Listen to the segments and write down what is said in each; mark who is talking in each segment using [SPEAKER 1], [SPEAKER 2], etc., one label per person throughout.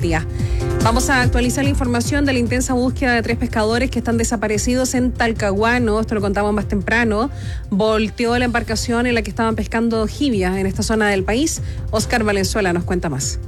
[SPEAKER 1] día. Vamos a actualizar la información de la intensa búsqueda de 3 pescadores que están desaparecidos en Talcahuano. Esto lo contamos más temprano. Volteó la embarcación en la que estaban pescando jibia en esta zona del país. Oscar Valenzuela nos cuenta más.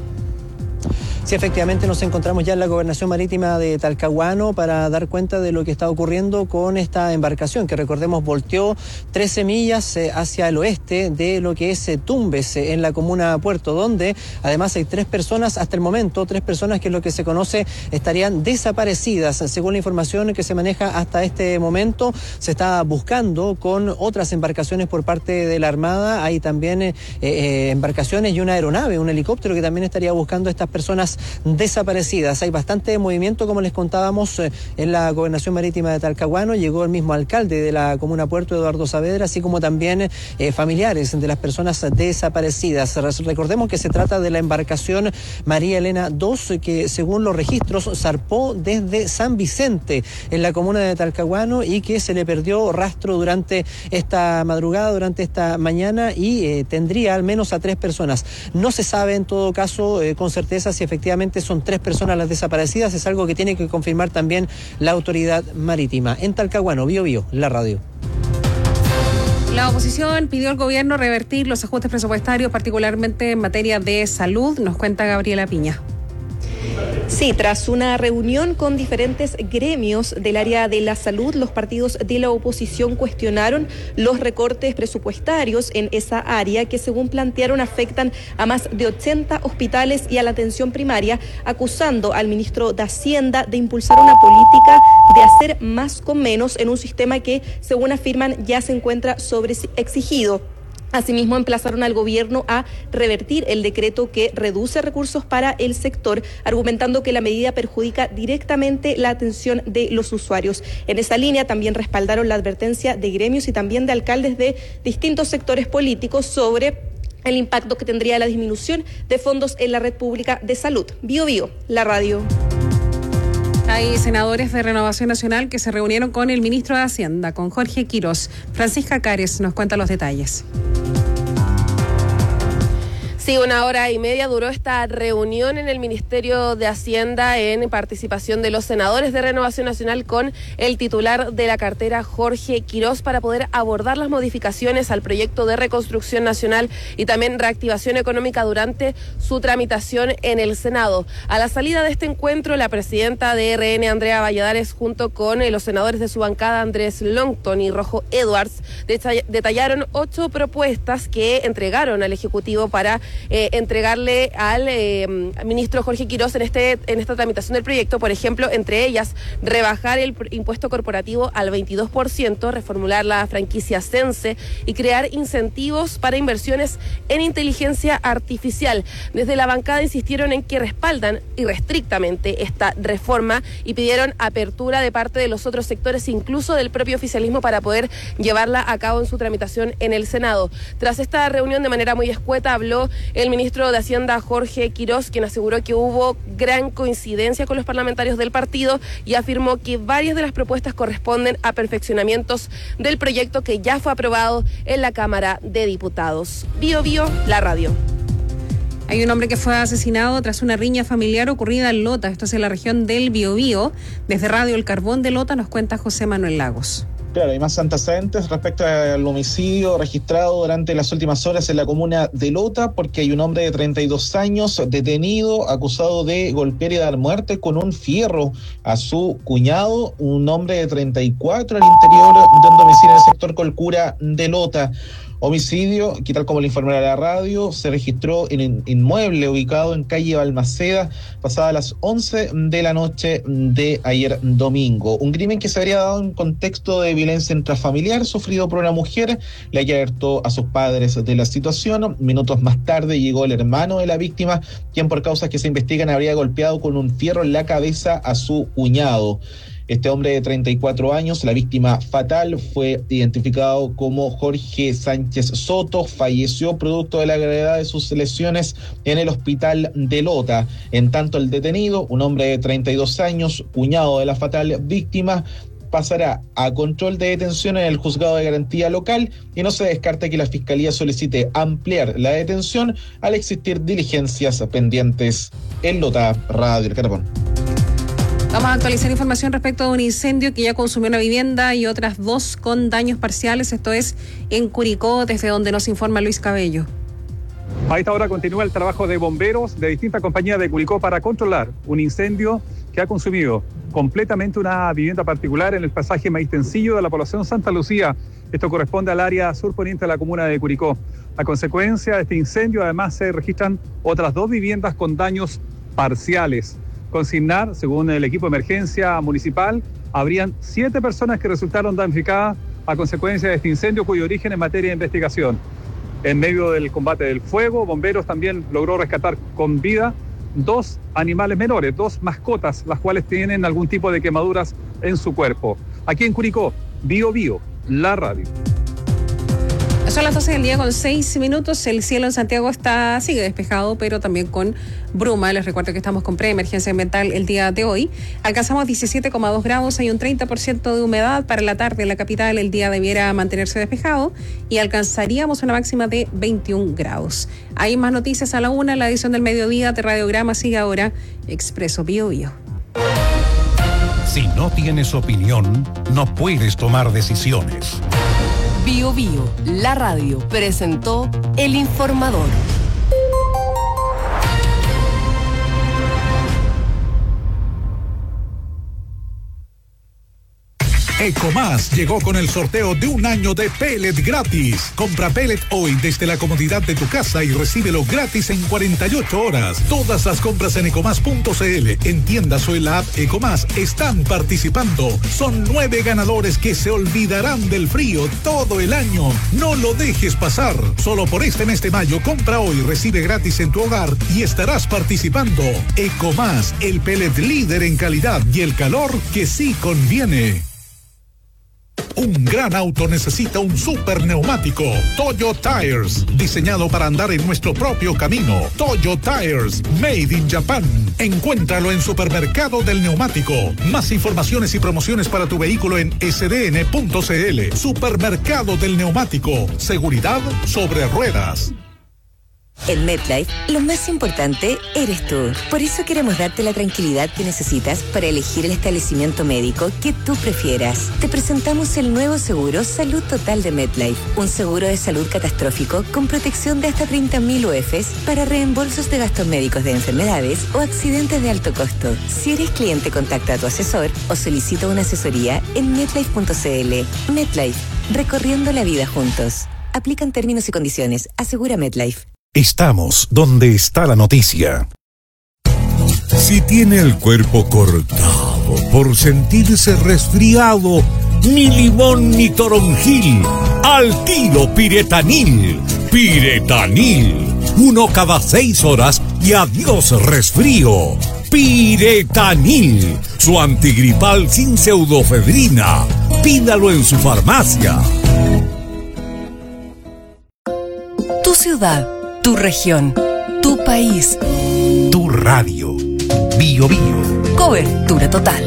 [SPEAKER 2] Sí, efectivamente nos encontramos ya en la Gobernación Marítima de Talcahuano para dar cuenta de lo que está ocurriendo con esta embarcación, que recordemos volteó 13 millas hacia el oeste de lo que es Tumbes, en la comuna Puerto, donde además hay 3 personas hasta el momento, 3 personas que es lo que se conoce estarían desaparecidas. Según la información que se maneja hasta este momento, se está buscando con otras embarcaciones por parte de la Armada. Hay también embarcaciones y una aeronave, un helicóptero que también estaría buscando a estas personas desaparecidas. Hay bastante movimiento, como les contábamos, en la Gobernación Marítima de Talcahuano. Llegó el mismo alcalde de la comuna Puerto, Eduardo Saavedra, así como también familiares de las personas desaparecidas. Recordemos que se trata de la embarcación María Elena II, que según los registros zarpó desde San Vicente, en la comuna de Talcahuano, y que se le perdió rastro durante esta madrugada, durante esta mañana, y tendría al menos a 3 personas. No se sabe en todo caso con certeza si efectivamente son 3 personas las desaparecidas. Es algo que tiene que confirmar también la autoridad marítima. En Talcahuano, Bio, la radio.
[SPEAKER 1] La oposición pidió al gobierno revertir los ajustes presupuestarios, particularmente en materia de salud. Nos cuenta Gabriela Piña.
[SPEAKER 3] Sí, tras una reunión con diferentes gremios del área de la salud, los partidos de la oposición cuestionaron los recortes presupuestarios en esa área que, según plantearon, afectan a más de 80 hospitales y a la atención primaria, acusando al ministro de Hacienda de impulsar una política de hacer más con menos en un sistema que, según afirman, ya se encuentra sobreexigido. Asimismo, emplazaron al gobierno a revertir el decreto que reduce recursos para el sector, argumentando que la medida perjudica directamente la atención de los usuarios. En esa línea también respaldaron la advertencia de gremios y también de alcaldes de distintos sectores políticos sobre el impacto que tendría la disminución de fondos en la red pública de salud. Bio, la radio.
[SPEAKER 1] Hay senadores de Renovación Nacional que se reunieron con el ministro de Hacienda, con Jorge Quirós. Francisca Cares nos cuenta los detalles.
[SPEAKER 4] Sí, 1h30 duró esta reunión en el Ministerio de Hacienda en participación de los senadores de Renovación Nacional con el titular de la cartera, Jorge Quirós, para poder abordar las modificaciones al proyecto de reconstrucción nacional y también reactivación económica durante su tramitación en el Senado. A la salida de este encuentro, la presidenta de RN, Andrea Valladares, junto con los senadores de su bancada, Andrés Longton y Rojo Edwards, detallaron 8 propuestas que entregaron al Ejecutivo para entregarle al ministro Jorge Quirós en esta tramitación del proyecto. Por ejemplo, entre ellas, rebajar el impuesto corporativo al 22%, reformular la franquicia Sense y crear incentivos para inversiones en inteligencia artificial. Desde la bancada insistieron en que respaldan irrestrictamente esta reforma y pidieron apertura de parte de los otros sectores, incluso del propio oficialismo, para poder llevarla a cabo en su tramitación en el Senado. Tras esta reunión, de manera muy escueta, habló el ministro de Hacienda, Jorge Quirós, quien aseguró que hubo gran coincidencia con los parlamentarios del partido y afirmó que varias de las propuestas corresponden a perfeccionamientos del proyecto que ya fue aprobado en la Cámara de Diputados. Bio, la radio.
[SPEAKER 1] Hay un hombre que fue asesinado tras una riña familiar ocurrida en Lota. Esto es en la región del Biobío. Desde Radio El Carbón de Lota nos cuenta José Manuel Lagos.
[SPEAKER 5] Claro, hay más antecedentes respecto al homicidio registrado durante las últimas horas en la comuna de Lota, porque hay un hombre de 32 años detenido, acusado de golpear y dar muerte con un fierro a su cuñado, un hombre de 34 al interior de un domicilio en el sector Colcura de Lota. Homicidio que, tal como le informé a la radio, se registró en un inmueble ubicado en calle Balmaceda, pasadas las 11 de la noche de ayer domingo. Un crimen que se habría dado en contexto de violencia intrafamiliar sufrido por una mujer, la que alertó a sus padres de la situación. Minutos más tarde llegó el hermano de la víctima, quien por causas que se investigan habría golpeado con un fierro en la cabeza a su cuñado. Este hombre de 34 años, la víctima fatal, fue identificado como Jorge Sánchez Soto. Falleció producto de la gravedad de sus lesiones en el hospital de Lota. En tanto, el detenido, un hombre de 32 años, cuñado de la fatal víctima, pasará a control de detención en el juzgado de garantía local y no se descarta que la Fiscalía solicite ampliar la detención al existir diligencias pendientes. En Lota, Radio El Carbón.
[SPEAKER 1] Vamos a actualizar información respecto de un incendio que ya consumió una vivienda y otras 2 con daños parciales. Esto es en Curicó, desde donde nos informa Luis Cabello.
[SPEAKER 6] A esta hora continúa el trabajo de bomberos de distintas compañías de Curicó para controlar un incendio que ha consumido completamente una vivienda particular en el pasaje Maistencillo de la población Santa Lucía. Esto corresponde al área surponiente de la comuna de Curicó. A consecuencia de este incendio, además, se registran otras 2 viviendas con daños parciales. Consignar, según el equipo de emergencia municipal, habrían 7 personas que resultaron damnificadas a consecuencia de este incendio, cuyo origen es materia de investigación. En medio del combate del fuego, bomberos también logró rescatar con vida 2 animales menores, 2 mascotas, las cuales tienen algún tipo de quemaduras en su cuerpo. Aquí en Curicó, Bio Bio, la radio.
[SPEAKER 1] Son las 12 del día con 6 minutos. El cielo en Santiago sigue despejado, pero también con bruma. Les recuerdo que estamos con preemergencia ambiental el día de hoy. Alcanzamos 17,2 grados. Hay un 30% de humedad. Para la tarde en la capital el día debiera mantenerse despejado y alcanzaríamos una máxima de 21 grados. Hay más noticias a la 1. La edición del mediodía de Radiograma sigue ahora. Expreso Bio Bio.
[SPEAKER 7] Si no tienes opinión, no puedes tomar decisiones.
[SPEAKER 8] Bio Bio, la radio, presentó El Informador.
[SPEAKER 7] Ecomás llegó con el sorteo de 1 año de pellet gratis. Compra pellet hoy desde la comodidad de tu casa y recíbelo gratis en 48 horas. Todas las compras en ecomás.cl, en tiendas o en la app Ecomás están participando. Son 9 ganadores que se olvidarán del frío todo el año. No lo dejes pasar. Solo por este mes de mayo, compra hoy, recibe gratis en tu hogar y estarás participando. Ecomás, el pellet líder en calidad y el calor que sí conviene. Un gran auto necesita un super neumático. Toyo Tires, diseñado para andar en nuestro propio camino. Toyo Tires, made in Japan. Encuéntralo en Supermercado del Neumático. Más informaciones y promociones para tu vehículo en sdn.cl. Supermercado del Neumático. Seguridad sobre ruedas.
[SPEAKER 9] En MetLife, lo más importante eres tú. Por eso queremos darte la tranquilidad que necesitas para elegir el establecimiento médico que tú prefieras. Te presentamos el nuevo seguro Salud Total de MetLife, un seguro de salud catastrófico con protección de hasta 30.000 UFs para reembolsos de gastos médicos de enfermedades o accidentes de alto costo. Si eres cliente, contacta a tu asesor o solicita una asesoría en MetLife.cl. MetLife, recorriendo la vida juntos. Aplican términos y condiciones. Asegura MetLife.
[SPEAKER 7] Estamos donde está la noticia.
[SPEAKER 10] Si tiene el cuerpo cortado por sentirse resfriado, ni limón ni toronjil, al tiro Piretanil. Piretanil, 1 cada 6 horas y adiós resfrío. Piretanil, su antigripal sin pseudofedrina. Pídalo en su farmacia.
[SPEAKER 8] Tu ciudad, tu región, tu país,
[SPEAKER 7] tu radio. Bio Bio.
[SPEAKER 8] Cobertura total.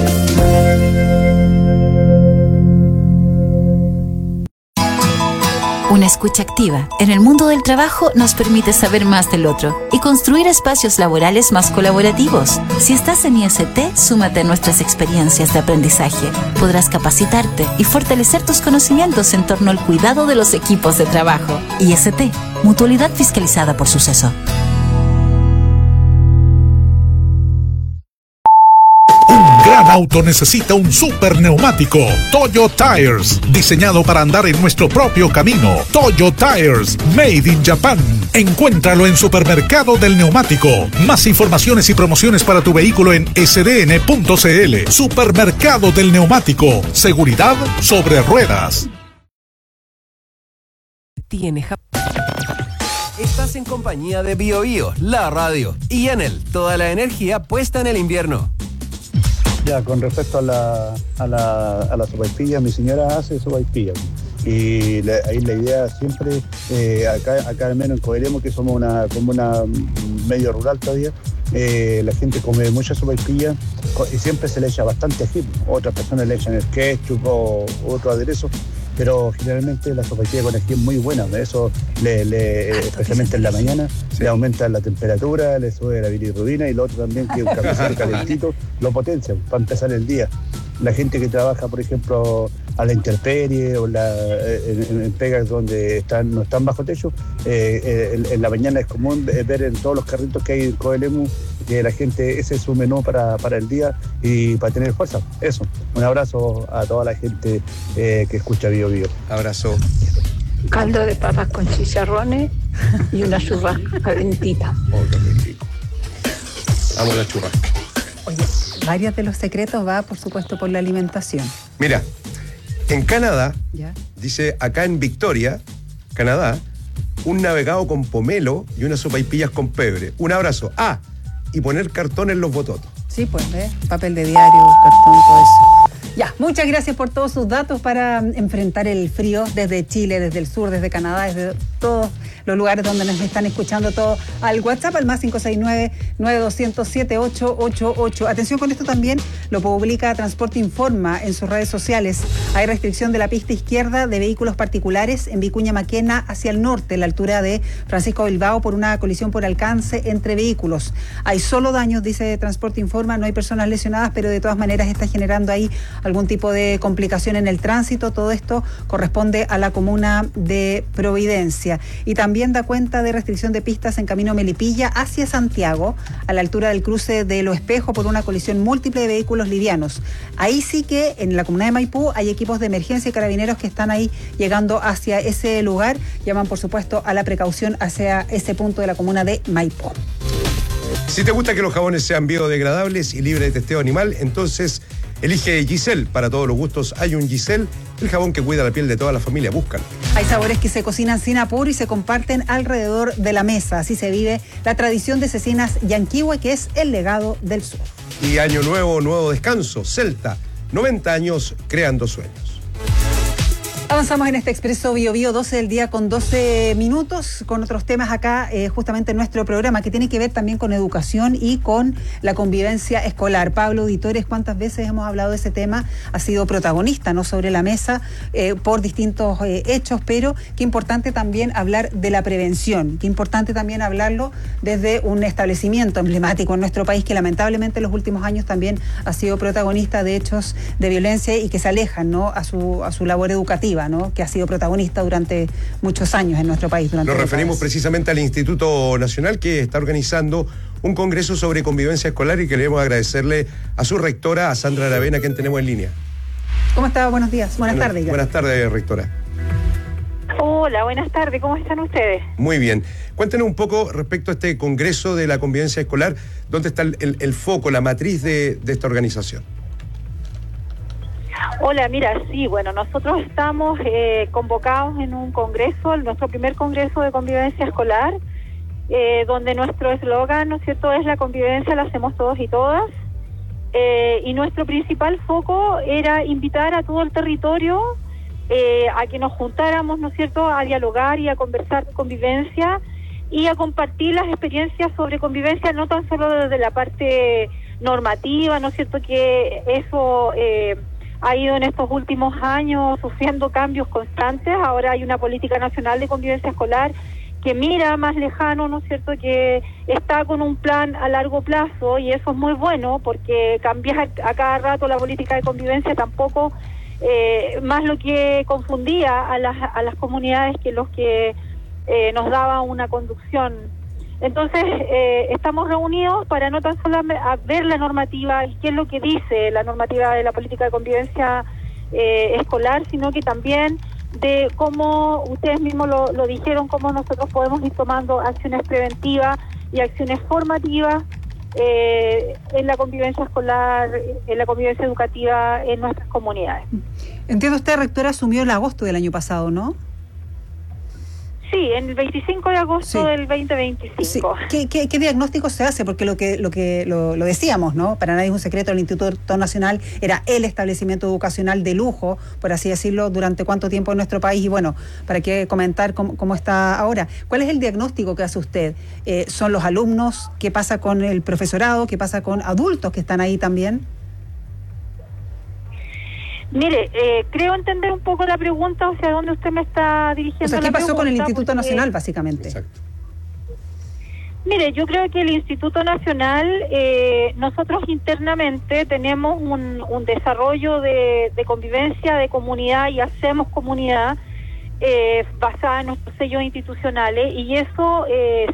[SPEAKER 11] Una escucha activa en el mundo del trabajo nos permite saber más del otro y construir espacios laborales más colaborativos. Si estás en IST, súmate a nuestras experiencias de aprendizaje. Podrás capacitarte y fortalecer tus conocimientos en torno al cuidado de los equipos de trabajo. IST, mutualidad fiscalizada por Suceso.
[SPEAKER 7] Gran auto necesita un super neumático. Toyo Tires, diseñado para andar en nuestro propio camino. Toyo Tires, made in Japan. Encuéntralo en Supermercado del Neumático. Más informaciones y promociones para tu vehículo en sdn.cl. Supermercado del Neumático. Seguridad sobre ruedas.
[SPEAKER 12] Estás en compañía de Bio Bio, la radio, y Enel, toda la energía puesta en el invierno.
[SPEAKER 13] Ya, con respecto a la sopaipilla, mi señora hace sopaipilla. Y ahí la idea siempre, acá al menos en Coelemo, que somos como una medio rural todavía, La gente come mucha sopaipilla y siempre se le echa bastante ají. Otras personas le echan el ketchup o otro aderezo, pero generalmente la sopaipilla con ají es muy buena. Eso especialmente en la mañana, le aumenta la temperatura, le sube la bilirrubina, y lo otro también, que un cafecito calentito lo potencia para empezar el día. La gente que trabaja, por ejemplo, a la intemperie o en pegas donde no están bajo techo, en la mañana es común ver en todos los carritos que hay en Coelemu que la gente, ese es su menú para el día y para tener fuerza. Eso, un abrazo a toda la gente que escucha Bio Bio.
[SPEAKER 14] Abrazo.
[SPEAKER 15] Caldo de papas con chicharrones y una churrasca calentita.
[SPEAKER 14] Oh, qué rico. Amo la churrasca.
[SPEAKER 16] Oye, varios de los secretos va, por supuesto, por la alimentación.
[SPEAKER 14] Mira, en Canadá,
[SPEAKER 16] ¿ya?
[SPEAKER 14] Dice acá en Victoria, Canadá, un navegado con pomelo y unas sopaipillas con pebre. Un abrazo. Y poner cartón en los bototos.
[SPEAKER 16] Sí, pues, papel de diario, cartón, todo eso. Ya, muchas gracias por todos sus datos para enfrentar el frío desde Chile, desde el sur, desde Canadá, desde todos los lugares donde nos están escuchando, todo al WhatsApp, al más 569-9200-7888. Atención con esto también, lo publica Transporte Informa en sus redes sociales. Hay restricción de la pista izquierda de vehículos particulares en Vicuña Maquena hacia el norte, a la altura de Francisco Bilbao, por una colisión por alcance entre vehículos. Hay solo daños, dice Transporte Informa, no hay personas lesionadas, pero de todas maneras está generando ahí algún tipo de complicación en el tránsito. Todo esto corresponde a la comuna de Providencia. Y también da cuenta de restricción de pistas en camino Melipilla hacia Santiago, a la altura del cruce de Lo Espejo, por una colisión múltiple de vehículos livianos. Ahí sí que en la comuna de Maipú hay equipos de emergencia y carabineros que están ahí llegando hacia ese lugar. Llaman, por supuesto, a la precaución hacia ese punto de la comuna de Maipú.
[SPEAKER 14] Si te gusta que los jabones sean biodegradables y libres de testeo animal, entonces elige Giselle. Para todos los gustos hay un Giselle, el jabón que cuida la piel de toda la familia. Búscalo.
[SPEAKER 16] Hay sabores que se cocinan sin apuro y se comparten alrededor de la mesa. Así se vive la tradición de Cecinas Yanquihue, que es el legado del sur.
[SPEAKER 14] Y año nuevo, nuevo descanso. Celta, 90 años creando sueños.
[SPEAKER 16] Avanzamos en este Expreso Bio Bio, 12 del día con 12 minutos, con otros temas acá, justamente en nuestro programa, que tiene que ver también con educación y con la convivencia escolar. Pablo Auditores, ¿cuántas veces hemos hablado de ese tema? Ha sido protagonista, ¿no?, sobre la mesa por distintos hechos, pero qué importante también hablar de la prevención, qué importante también hablarlo desde un establecimiento emblemático en nuestro país que lamentablemente en los últimos años también ha sido protagonista de hechos de violencia y que se alejan, ¿no?, a su labor educativa, ¿no?, que ha sido protagonista durante muchos años en nuestro país.
[SPEAKER 14] Nos referimos precisamente al Instituto Nacional, que está organizando un congreso sobre convivencia escolar y queremos agradecerle a su rectora, a Sandra Aravena, quien tenemos en línea.
[SPEAKER 16] ¿Cómo está? Buenos días. Buenas tardes.
[SPEAKER 14] Buenas tardes, rectora.
[SPEAKER 17] Hola, buenas tardes. ¿Cómo están ustedes?
[SPEAKER 14] Muy bien. Cuéntenos un poco respecto a este congreso de la convivencia escolar, ¿dónde está el foco, la matriz de esta organización?
[SPEAKER 17] Hola, mira, sí, bueno, nosotros estamos convocados en un congreso, nuestro primer congreso de convivencia escolar, donde nuestro eslogan, ¿no es cierto?, es la convivencia la hacemos todos y todas, y nuestro principal foco era invitar a todo el territorio a que nos juntáramos, ¿no es cierto?, a dialogar y a conversar de convivencia y a compartir las experiencias sobre convivencia, no tan solo desde la parte normativa, ¿no es cierto?, que eso ha ido en estos últimos años sufriendo cambios constantes. Ahora hay una política nacional de convivencia escolar que mira más lejano, ¿no es cierto?, que está con un plan a largo plazo, y eso es muy bueno porque cambiar a cada rato la política de convivencia tampoco, más lo que confundía a las comunidades que los que nos daba una conducción. Entonces, estamos reunidos para no tan solo ver la normativa y qué es lo que dice la normativa de la política de convivencia escolar, sino que también de cómo, ustedes mismos lo dijeron, cómo nosotros podemos ir tomando acciones preventivas y acciones formativas en la convivencia escolar, en la convivencia educativa en nuestras comunidades.
[SPEAKER 16] Entiendo, usted, rectora, asumió en agosto del año pasado, ¿no?
[SPEAKER 17] Sí, en el 25 de agosto del 2025.
[SPEAKER 16] Sí. ¿Qué diagnóstico se hace? Porque lo decíamos, ¿no? Para nadie es un secreto, el Instituto Nacional era el establecimiento educacional de lujo, por así decirlo, durante cuánto tiempo en nuestro país. Y bueno, para qué comentar cómo está ahora. ¿Cuál es el diagnóstico que hace usted? ¿Son los alumnos? ¿Qué pasa con el profesorado? ¿Qué pasa con adultos que están ahí también?
[SPEAKER 17] Mire, creo entender un poco la pregunta hacia dónde usted me está dirigiendo.
[SPEAKER 16] O sea, ¿qué pasó con el Instituto Nacional, básicamente?
[SPEAKER 14] Exacto.
[SPEAKER 17] Mire, yo creo que el Instituto Nacional, nosotros internamente tenemos un desarrollo de convivencia, de comunidad, y hacemos comunidad basada en nuestros sellos institucionales, y eso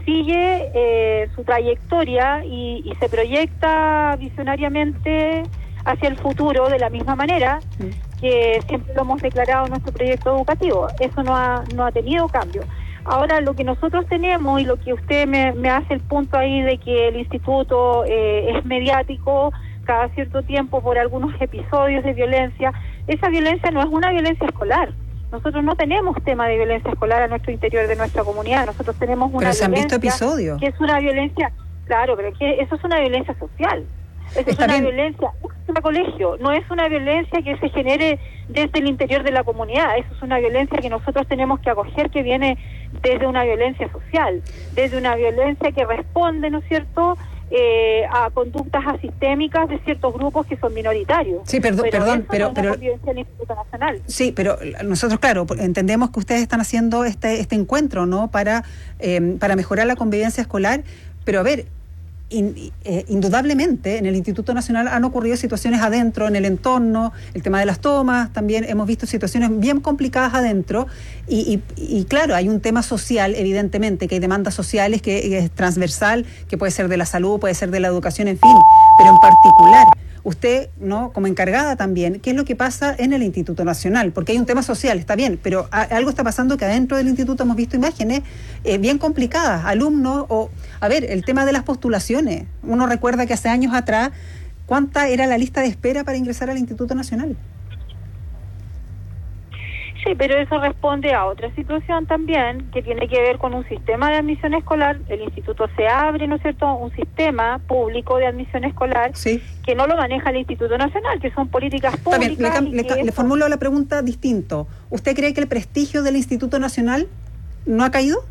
[SPEAKER 17] sigue su trayectoria y se proyecta visionariamente hacia el futuro de la misma manera que siempre lo hemos declarado en nuestro proyecto educativo. Eso no ha tenido cambio. Ahora, lo que nosotros tenemos, y lo que usted me hace el punto ahí de que el instituto es mediático cada cierto tiempo por algunos episodios de violencia, esa violencia no es una violencia escolar. Nosotros no tenemos tema de violencia escolar a nuestro interior de nuestra comunidad. Nosotros tenemos una
[SPEAKER 16] pero se han
[SPEAKER 17] violencia
[SPEAKER 16] visto episodios.
[SPEAKER 17] Que es una violencia, claro, pero que eso es una violencia social. Eso es una violencia en el colegio, no es una violencia que se genere desde el interior de la comunidad, eso es una violencia que nosotros tenemos que acoger, que viene desde una violencia social, desde una violencia que responde, ¿no es cierto?, a conductas asistémicas de ciertos grupos que son minoritarios.
[SPEAKER 16] Sí, pero
[SPEAKER 17] convivencia del Instituto Nacional.
[SPEAKER 16] Sí, pero nosotros, claro, entendemos que ustedes están haciendo este encuentro, ¿no?, para mejorar la convivencia escolar, pero a ver, indudablemente en el Instituto Nacional han ocurrido situaciones adentro, en el entorno, el tema de las tomas, también hemos visto situaciones bien complicadas adentro y claro, hay un tema social, evidentemente, que hay demandas sociales, que es transversal, que puede ser de la salud, puede ser de la educación, en fin, pero en particular, usted, ¿no?, como encargada también, ¿qué es lo que pasa en el Instituto Nacional? Porque hay un tema social, está bien, pero algo está pasando que adentro del instituto hemos visto imágenes bien complicadas, alumnos, a ver, el tema de las postulaciones. Uno recuerda que hace años atrás, ¿cuánta era la lista de espera para ingresar al Instituto Nacional?
[SPEAKER 17] Sí, pero eso responde a otra situación también que tiene que ver con un sistema de admisión escolar. El instituto se abre, ¿no es cierto?, un sistema público de admisión escolar que no lo maneja el Instituto Nacional, que son políticas públicas.
[SPEAKER 16] También, le formulo la pregunta distinto. ¿Usted cree que el prestigio del Instituto Nacional no ha caído?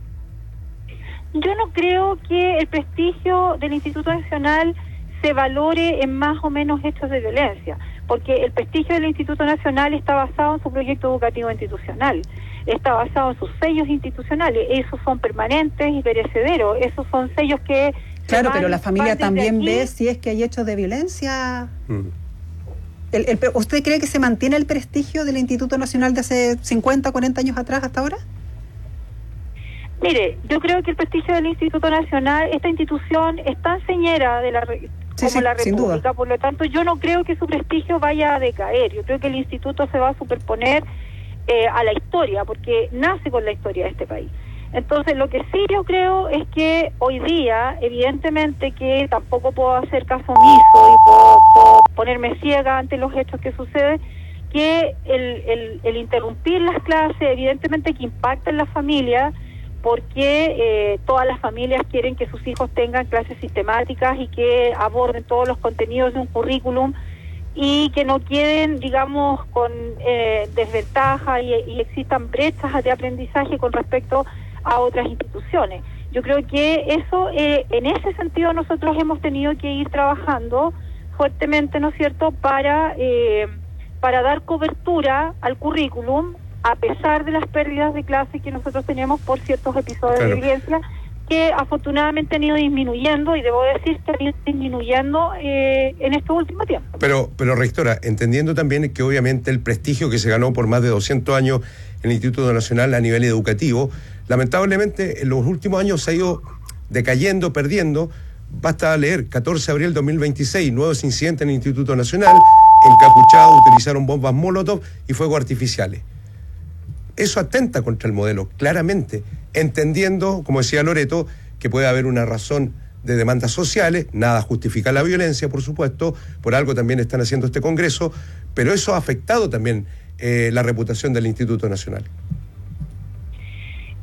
[SPEAKER 17] Yo no creo que el prestigio del Instituto Nacional se valore en más o menos hechos de violencia, porque el prestigio del Instituto Nacional está basado en su proyecto educativo institucional, está basado en sus sellos institucionales, esos son permanentes y perecederos, esos son sellos que...
[SPEAKER 16] Claro, pero la familia también ve si es que hay hechos de violencia. ¿Usted cree que se mantiene el prestigio del Instituto Nacional de hace 50, 40 años atrás hasta ahora?
[SPEAKER 17] Mire, yo creo que el prestigio del Instituto Nacional, esta institución es tan señera de la República, por lo tanto yo no creo que su prestigio vaya a decaer, yo creo que el instituto se va a superponer a la historia, porque nace con la historia de este país. Entonces lo que sí yo creo es que hoy día, evidentemente que tampoco puedo hacer caso omiso y puedo ponerme ciega ante los hechos que suceden, que el interrumpir las clases evidentemente que impacta en las familias, porque todas las familias quieren que sus hijos tengan clases sistemáticas y que aborden todos los contenidos de un currículum y que no queden, digamos, con desventaja y existan brechas de aprendizaje con respecto a otras instituciones. Yo creo que eso, en ese sentido, nosotros hemos tenido que ir trabajando fuertemente, ¿no es cierto?, para dar cobertura al currículum, a pesar de las pérdidas de clase que nosotros tenemos por ciertos episodios de violencia que afortunadamente han ido disminuyendo, y debo decir que han ido disminuyendo en este último tiempo.
[SPEAKER 14] Pero rectora, entendiendo también que obviamente el prestigio que se ganó por más de 200 años en el Instituto Nacional a nivel educativo, lamentablemente en los últimos años se ha ido decayendo, perdiendo. Basta leer 14 de abril de 2026, nuevos incidentes en el Instituto Nacional, encapuchados utilizaron bombas Molotov y fuegos artificiales. Eso atenta contra el modelo, claramente, entendiendo, como decía Loreto, que puede haber una razón de demandas sociales, nada justifica la violencia, por supuesto, por algo también están haciendo este Congreso, pero eso ha afectado también la reputación del Instituto Nacional.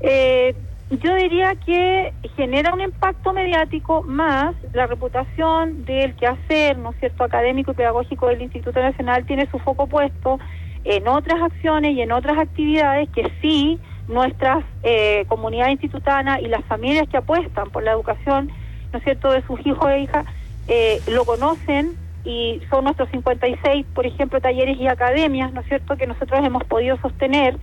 [SPEAKER 17] Yo diría que genera un impacto mediático más la reputación del quehacer, ¿no es cierto?, académico y pedagógico del Instituto Nacional tiene su foco puesto en otras acciones y en otras actividades que sí nuestras comunidad institutana y las familias que apuestan por la educación, ¿no es cierto?, de sus hijos e hijas, lo conocen, y son nuestros 56, por ejemplo, talleres y academias, ¿no es cierto?, que nosotros hemos podido sostener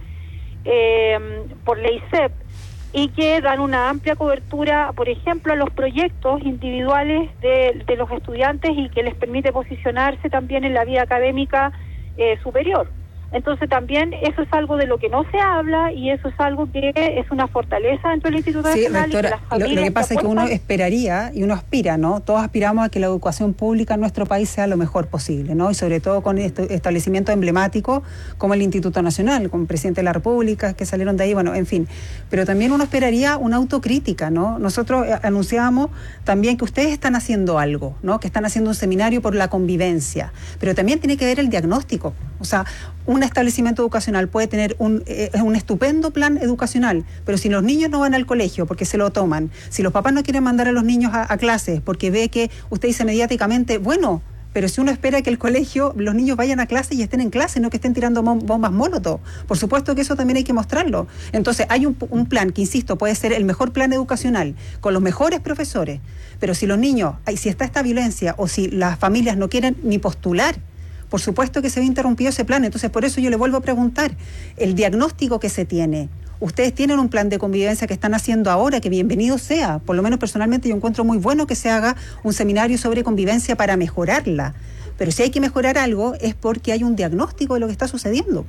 [SPEAKER 17] por la ISEP, y que dan una amplia cobertura, por ejemplo, a los proyectos individuales de los estudiantes y que les permite posicionarse también en la vida académica superior. Entonces también eso es algo de lo que no se habla, y eso es algo que es una fortaleza dentro del Instituto Nacional.
[SPEAKER 16] Rectora,
[SPEAKER 17] y que las familias
[SPEAKER 16] lo que pasa es que uno esperaría y uno aspira, ¿no? Todos aspiramos a que la educación pública en nuestro país sea lo mejor posible, ¿no? Y sobre todo con establecimientos emblemáticos como el Instituto Nacional, con el presidente de la República, que salieron de ahí, bueno, en fin. Pero también uno esperaría una autocrítica, ¿no? Nosotros anunciábamos también que ustedes están haciendo algo, ¿no? Que están haciendo un seminario por la convivencia, pero también tiene que ver el diagnóstico. O sea, un establecimiento educacional puede tener un estupendo plan educacional, pero si los niños no van al colegio porque se lo toman, si los papás no quieren mandar a los niños a clases porque ve que usted dice mediáticamente, bueno, pero si uno espera que el colegio, los niños vayan a clase y estén en clase, no que estén tirando bombas molotov, por supuesto que eso también hay que mostrarlo. Entonces hay un plan que, insisto, puede ser el mejor plan educacional, con los mejores profesores, pero si los niños, si está esta violencia o si las familias no quieren ni postular, por supuesto que se ve interrumpido ese plan. Entonces, por eso yo le vuelvo a preguntar, el diagnóstico que se tiene, ustedes tienen un plan de convivencia que están haciendo ahora, que bienvenido sea, por lo menos personalmente yo encuentro muy bueno que se haga un seminario sobre convivencia para mejorarla, pero si hay que mejorar algo es porque hay un diagnóstico de lo que está sucediendo.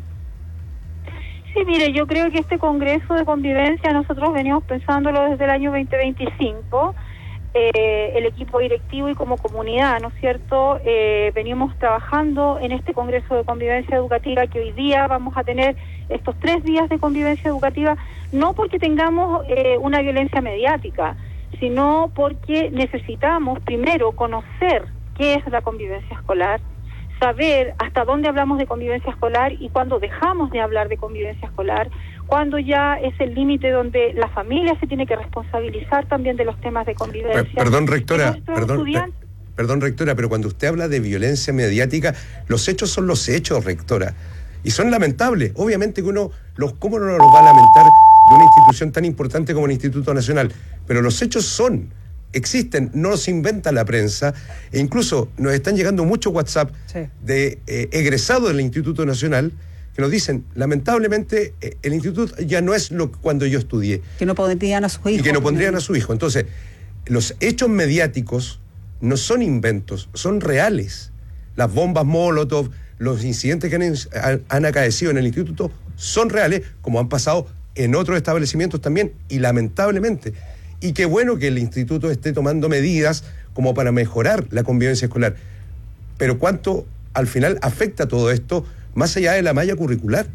[SPEAKER 17] Sí, mire, yo creo que este Congreso de Convivencia nosotros venimos pensándolo desde el año 2025, el equipo directivo y como comunidad, ¿no es cierto? Venimos trabajando en este Congreso de Convivencia Educativa, que hoy día vamos a tener estos 3 días de convivencia educativa, no porque tengamos una violencia mediática, sino porque necesitamos primero conocer qué es la convivencia escolar, saber hasta dónde hablamos de convivencia escolar y cuándo dejamos de hablar de convivencia escolar, cuando ya es el límite donde la familia se tiene que responsabilizar también de los temas de convivencia.
[SPEAKER 14] Perdón, rectora, perdón, rectora, pero cuando usted habla de violencia mediática, los hechos son los hechos, rectora, y son lamentables. Obviamente que ¿cómo no los va a lamentar de una institución tan importante como el Instituto Nacional? Pero los hechos existen, no los inventa la prensa, e incluso nos están llegando muchos WhatsApp de egresados del Instituto Nacional que nos dicen, lamentablemente, el instituto ya no es cuando yo estudié.
[SPEAKER 16] Que no pondrían a su hijo.
[SPEAKER 14] Y que no pondrían a su hijo. Entonces, los hechos mediáticos no son inventos, son reales. Las bombas Molotov, los incidentes que han acaecido en el instituto son reales, como han pasado en otros establecimientos también, y lamentablemente. Y qué bueno que el instituto esté tomando medidas como para mejorar la convivencia escolar. Pero ¿cuánto al final afecta todo esto más allá de la malla curricular?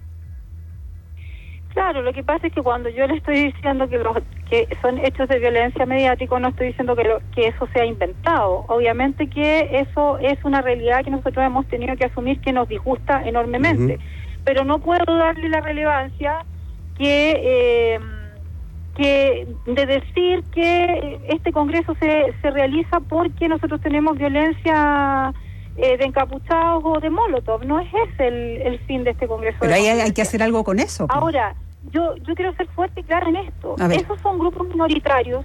[SPEAKER 17] Claro, lo que pasa es que cuando yo le estoy diciendo que son hechos de violencia mediática, no estoy diciendo que eso sea inventado. Obviamente que eso es una realidad que nosotros hemos tenido que asumir, que nos disgusta enormemente. Pero no puedo darle la relevancia que de decir que este Congreso se realiza porque nosotros tenemos violencia de encapuchados o de Molotov. No es ese el fin de este Congreso.
[SPEAKER 16] Pero ahí hay que hacer algo con eso.
[SPEAKER 17] Ahora, yo quiero ser fuerte y clara en esto. Esos son grupos minoritarios,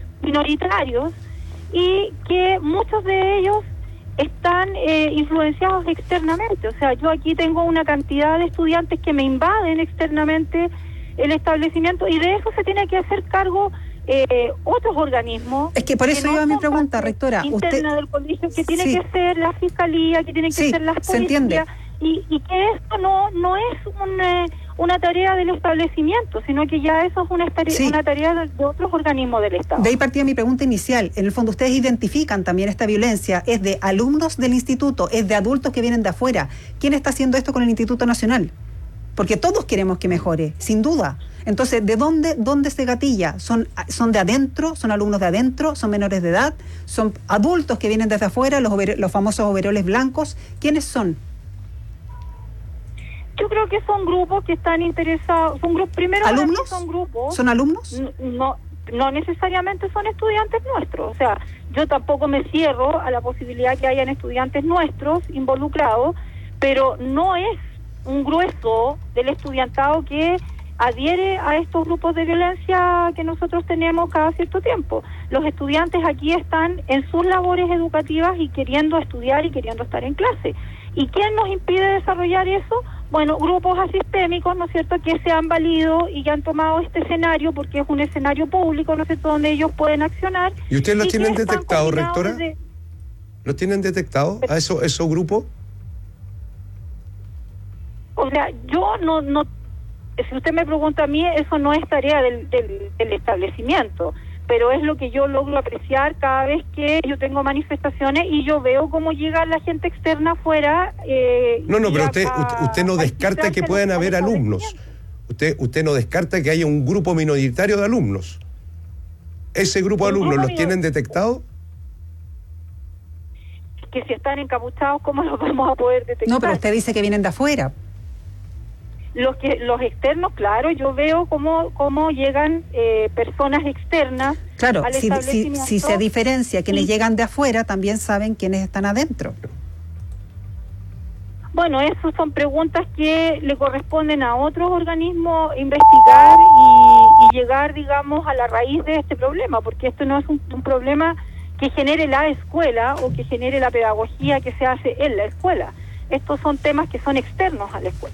[SPEAKER 17] y que muchos de ellos están influenciados externamente. O sea, yo aquí tengo una cantidad de estudiantes que me invaden externamente el establecimiento, y de eso se tiene que hacer cargo otros organismos.
[SPEAKER 16] Es que por eso iba mi pregunta, rectora.
[SPEAKER 17] Interna del colegio, que tiene que ser la fiscalía, que tiene que ser las policías, y que esto no es una tarea del establecimiento, sino que ya eso es una tarea de otros organismos del Estado.
[SPEAKER 16] De ahí partía mi pregunta inicial. En el fondo, ustedes identifican también esta violencia, ¿es de alumnos del instituto, es de adultos que vienen de afuera? ¿Quién está haciendo esto con el Instituto Nacional? Porque todos queremos que mejore, sin duda. Entonces, ¿de dónde se gatilla? ¿Son de adentro? ¿Son alumnos de adentro? ¿Son menores de edad? ¿Son adultos que vienen desde afuera, los famosos overoles blancos? ¿Quiénes son?
[SPEAKER 17] Yo creo que son grupos que están interesados, son grupos, primero
[SPEAKER 16] ¿alumnos?
[SPEAKER 17] Son grupos.
[SPEAKER 16] ¿Son alumnos?
[SPEAKER 17] No necesariamente son estudiantes nuestros, o sea, yo tampoco me cierro a la posibilidad que hayan estudiantes nuestros involucrados, pero no es un grueso del estudiantado que adhiere a estos grupos de violencia que nosotros tenemos cada cierto tiempo. Los estudiantes aquí están en sus labores educativas y queriendo estudiar y queriendo estar en clase. ¿Y quién nos impide desarrollar eso? Bueno, grupos asistémicos, ¿no es cierto?, que se han valido y que han tomado este escenario porque es un escenario público, ¿no es cierto?, donde ellos pueden accionar.
[SPEAKER 14] ¿Y ustedes los tienen detectado, rectora? ¿Los tienen detectado a esos grupos?
[SPEAKER 17] O sea, yo no, si usted me pregunta a mí, eso no es tarea del establecimiento, pero es lo que yo logro apreciar cada vez que yo tengo manifestaciones y yo veo cómo llega la gente externa afuera.
[SPEAKER 14] Pero usted no descarta que puedan haber alumnos. Usted no descarta que haya un grupo minoritario de alumnos. ¿Ese grupo de alumnos los tienen detectados?
[SPEAKER 17] Que si están encapuchados, ¿cómo los vamos a poder detectar?
[SPEAKER 16] No, pero usted dice que vienen de afuera.
[SPEAKER 17] Los externos, claro, yo veo cómo llegan personas externas.
[SPEAKER 16] Claro,
[SPEAKER 17] al establecimiento.
[SPEAKER 16] Si se diferencia quienes llegan de afuera, también saben quiénes están adentro.
[SPEAKER 17] Bueno, eso son preguntas que le corresponden a otros organismos investigar y llegar, digamos, a la raíz de este problema, porque esto no es un problema que genere la escuela o que genere la pedagogía que se hace en la escuela. Estos son temas que son externos a la escuela.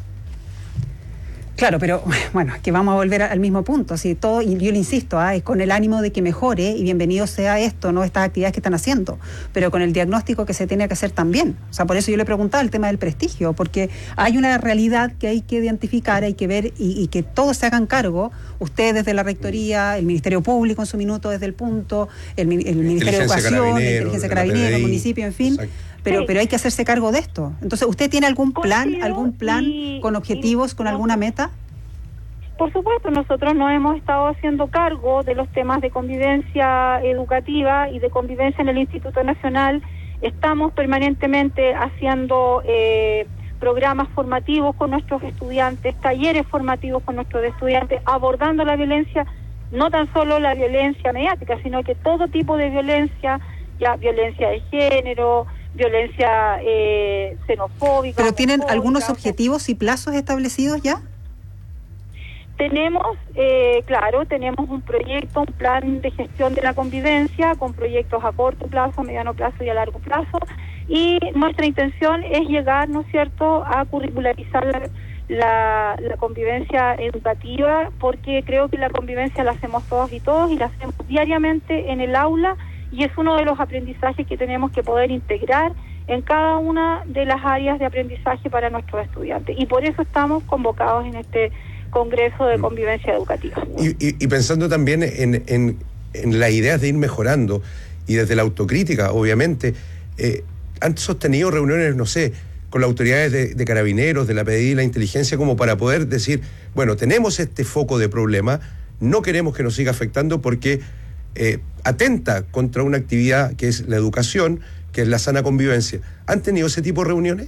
[SPEAKER 16] Claro, pero bueno, que vamos a volver al mismo punto. Así todo, y yo le insisto, es con el ánimo de que mejore y bienvenido sea esto, no estas actividades que están haciendo, pero con el diagnóstico que se tiene que hacer también. O sea, por eso yo le preguntaba el tema del prestigio, porque hay una realidad que hay que identificar, hay que ver y que todos se hagan cargo. Ustedes desde la Rectoría, el Ministerio Público en su minuto desde el punto, el Ministerio de Educación, la Inteligencia Carabinero, el municipio, en fin.
[SPEAKER 14] Exacto.
[SPEAKER 16] Pero hay que hacerse cargo de esto. Entonces, ¿usted tiene algún plan con objetivos, con alguna meta?
[SPEAKER 17] Por supuesto, nosotros nos hemos estado haciendo cargo de los temas de convivencia educativa y de convivencia en el Instituto Nacional. Estamos permanentemente haciendo programas formativos con nuestros estudiantes, talleres formativos con nuestros estudiantes, abordando la violencia, no tan solo la violencia mediática, sino que todo tipo de violencia, ya violencia de género, violencia xenofóbica.
[SPEAKER 16] ¿Pero tienen algunos objetivos y plazos establecidos ya?
[SPEAKER 17] Tenemos, claro, tenemos un proyecto, un plan de gestión de la convivencia con proyectos a corto plazo, a mediano plazo y a largo plazo, y nuestra intención es llegar, ¿no es cierto?, a curricularizar la convivencia educativa, porque creo que la convivencia la hacemos todos y la hacemos diariamente en el aula, y es uno de los aprendizajes que tenemos que poder integrar en cada una de las áreas de aprendizaje para nuestros estudiantes. Y por eso estamos convocados en este Congreso de Convivencia Educativa.
[SPEAKER 14] Y pensando también en las ideas de ir mejorando, y desde la autocrítica, obviamente, han sostenido reuniones, no sé, con las autoridades de Carabineros, de la PDI, la inteligencia, como para poder decir, bueno, tenemos este foco de problema, no queremos que nos siga afectando porque atenta contra una actividad que es la educación, que es la sana convivencia. ¿Han tenido ese tipo de reuniones?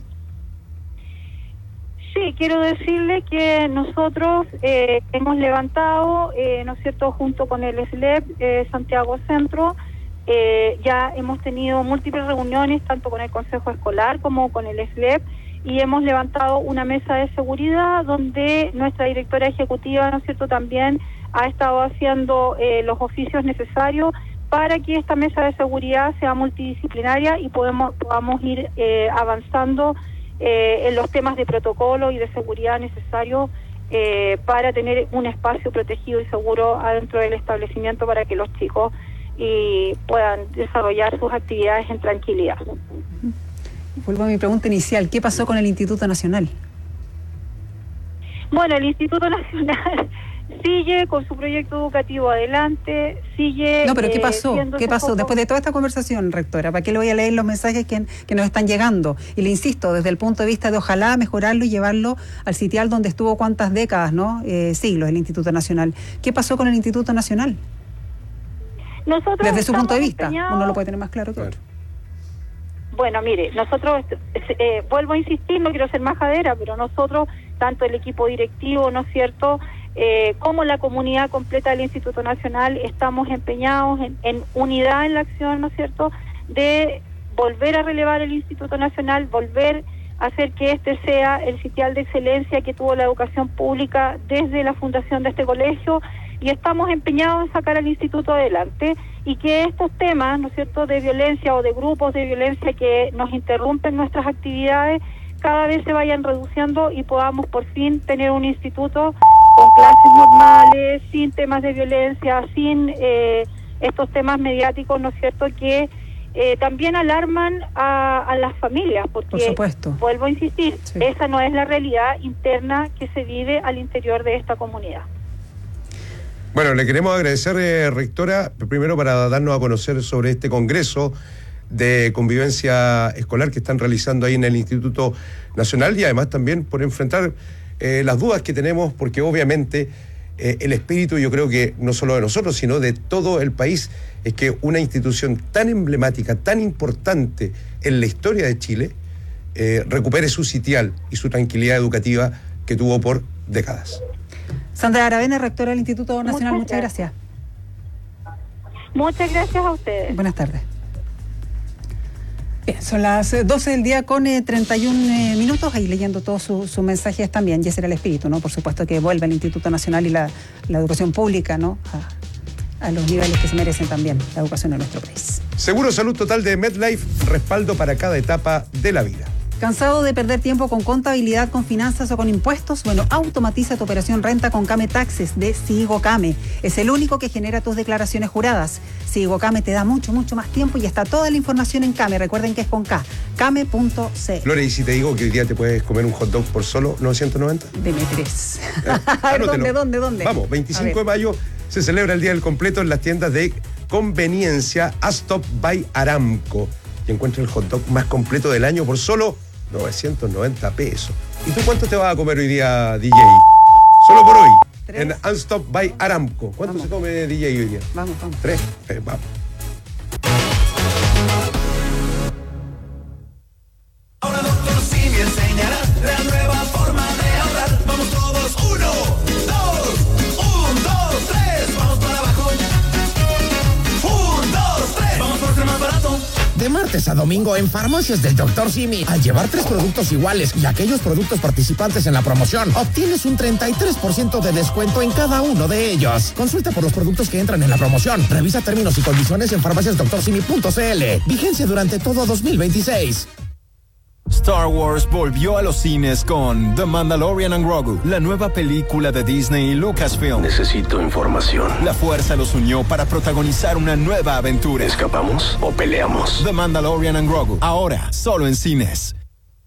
[SPEAKER 17] Sí, quiero decirle que nosotros hemos levantado, ¿no es cierto?, junto con el SLEP Santiago Centro, ya hemos tenido múltiples reuniones, tanto con el Consejo Escolar como con el SLEP, y hemos levantado una mesa de seguridad donde nuestra directora ejecutiva, ¿no es cierto?, también ha estado haciendo los oficios necesarios para que esta mesa de seguridad sea multidisciplinaria y podamos ir avanzando en los temas de protocolo y de seguridad necesarios para tener un espacio protegido y seguro adentro del establecimiento para que los chicos puedan desarrollar sus actividades en tranquilidad.
[SPEAKER 16] Vuelvo a mi pregunta inicial, ¿qué pasó con el Instituto Nacional?
[SPEAKER 17] Bueno, el Instituto Nacional sigue con su proyecto educativo adelante, sigue...
[SPEAKER 16] No, pero ¿qué pasó? ¿Qué pasó? Después de toda esta conversación, rectora, ¿para qué le voy a leer los mensajes que nos están llegando? Y le insisto, desde el punto de vista de ojalá mejorarlo y llevarlo al sitial donde estuvo cuántas décadas, ¿no? Siglos, el Instituto Nacional. ¿Qué pasó con el Instituto Nacional?
[SPEAKER 17] Nosotros
[SPEAKER 16] desde su punto de vista,
[SPEAKER 17] empeñados...
[SPEAKER 16] uno lo puede tener más claro que otro.
[SPEAKER 17] Bueno, mire, nosotros, vuelvo a insistir, no quiero ser majadera, pero nosotros, tanto el equipo directivo, ¿no es cierto?, como la comunidad completa del Instituto Nacional, estamos empeñados en unidad en la acción, ¿no es cierto?, de volver a relevar el Instituto Nacional, volver a hacer que este sea el sitial de excelencia que tuvo la educación pública desde la fundación de este colegio, y estamos empeñados en sacar al instituto adelante, y que estos temas, ¿no es cierto?, de violencia o de grupos de violencia que nos interrumpen nuestras actividades, cada vez se vayan reduciendo y podamos por fin tener un instituto con clases normales, sin temas de violencia, sin estos temas mediáticos, ¿no es cierto?, que también alarman a las familias, porque,
[SPEAKER 16] por supuesto,
[SPEAKER 17] vuelvo a insistir, sí, esa no es la realidad interna que se vive al interior de esta comunidad.
[SPEAKER 14] Bueno, le queremos agradecer, rectora, primero para darnos a conocer sobre este congreso de convivencia escolar que están realizando ahí en el Instituto Nacional, y además también por enfrentar las dudas que tenemos, porque obviamente el espíritu, yo creo que no solo de nosotros, sino de todo el país, es que una institución tan emblemática, tan importante en la historia de Chile, recupere su sitial y su tranquilidad educativa que tuvo por décadas.
[SPEAKER 16] Sandra Aravena, rectora del Instituto Nacional, muchas gracias.
[SPEAKER 17] Muchas gracias a ustedes.
[SPEAKER 16] Buenas tardes. Bien, son las 12 del día con 31 minutos, ahí leyendo todos sus mensajes también, y ese era el espíritu, ¿no? Por supuesto que vuelve el Instituto Nacional y la educación pública, ¿no?, a los niveles que se merecen también la educación en nuestro país.
[SPEAKER 14] Seguro Salud Total de MedLife, respaldo para cada etapa de la vida.
[SPEAKER 16] ¿Cansado de perder tiempo con contabilidad, con finanzas o con impuestos? Bueno, automatiza tu operación renta con Came Taxes de Sigo Came. Es el único que genera tus declaraciones juradas. Sigo Came te da mucho más tiempo y está toda la información en Came. Recuerden que es con K, came.c.
[SPEAKER 14] Lore, ¿y si te digo que hoy día te puedes comer un hot dog por solo 990?
[SPEAKER 16] Deme 3. ¿Dónde?
[SPEAKER 14] Vamos, 25 de mayo se celebra el Día del Completo en las tiendas de conveniencia Astop by Aramco. Y encuentra el hot dog más completo del año por solo 990 pesos. ¿Y tú cuánto te vas a comer hoy día, DJ? Solo por hoy, 3. En Unstop by Aramco. ¿Cuánto se come DJ hoy día?
[SPEAKER 16] Vamos.
[SPEAKER 14] 3. Vamos.
[SPEAKER 18] Ahora Doctor Simi enseñará la nueva forma de ahorrar. Vamos todos, 1, 2, 3. Vamos para abajo. 1, 2, 3. Vamos por ser más barato.
[SPEAKER 19] De martes a domingo en Farmacias del Dr. Simi, al llevar 3 productos iguales y aquellos productos participantes en la promoción, obtienes un 33% de descuento en cada uno de ellos. Consulta por los productos que entran en la promoción. Revisa términos y condiciones en farmaciasdoctorsimi.cl. Vigencia durante todo 2026.
[SPEAKER 20] Star Wars volvió a los cines con The Mandalorian and Grogu, la nueva película de Disney y Lucasfilm.
[SPEAKER 21] Necesito información.
[SPEAKER 20] La fuerza los unió para protagonizar una nueva aventura.
[SPEAKER 21] ¿Escapamos o peleamos?
[SPEAKER 20] The Mandalorian and Grogu, ahora solo en cines.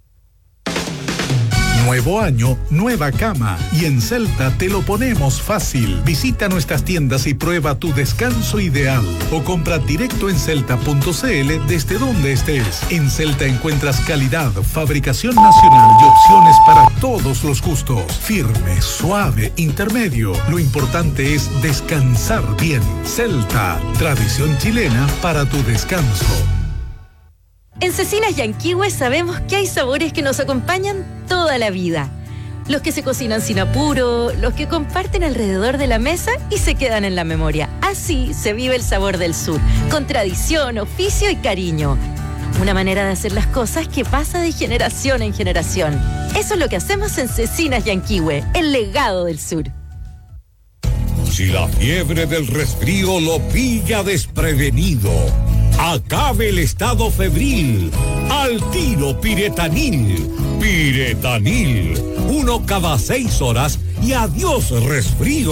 [SPEAKER 7] Nuevo año, nueva cama. Y en Celta te lo ponemos fácil. Visita nuestras tiendas y prueba tu descanso ideal. O compra directo en celta.cl desde donde estés. En Celta encuentras calidad, fabricación nacional y opciones para todos los gustos. Firme, suave, intermedio. Lo importante es descansar bien. Celta, tradición chilena para tu descanso.
[SPEAKER 22] En Cecinas Yanquihue sabemos que hay sabores que nos acompañan toda la vida. Los que se cocinan sin apuro, los que comparten alrededor de la mesa y se quedan en la memoria. Así se vive el sabor del sur, con tradición, oficio y cariño. Una manera de hacer las cosas que pasa de generación en generación. Eso es lo que hacemos en Cecinas Yanquihue, el legado del sur.
[SPEAKER 10] Si la fiebre del resfrío lo pilla desprevenido, acabe el estado febril. Al tiro Piretanil. Piretanil. 1 cada 6 horas y adiós resfrío.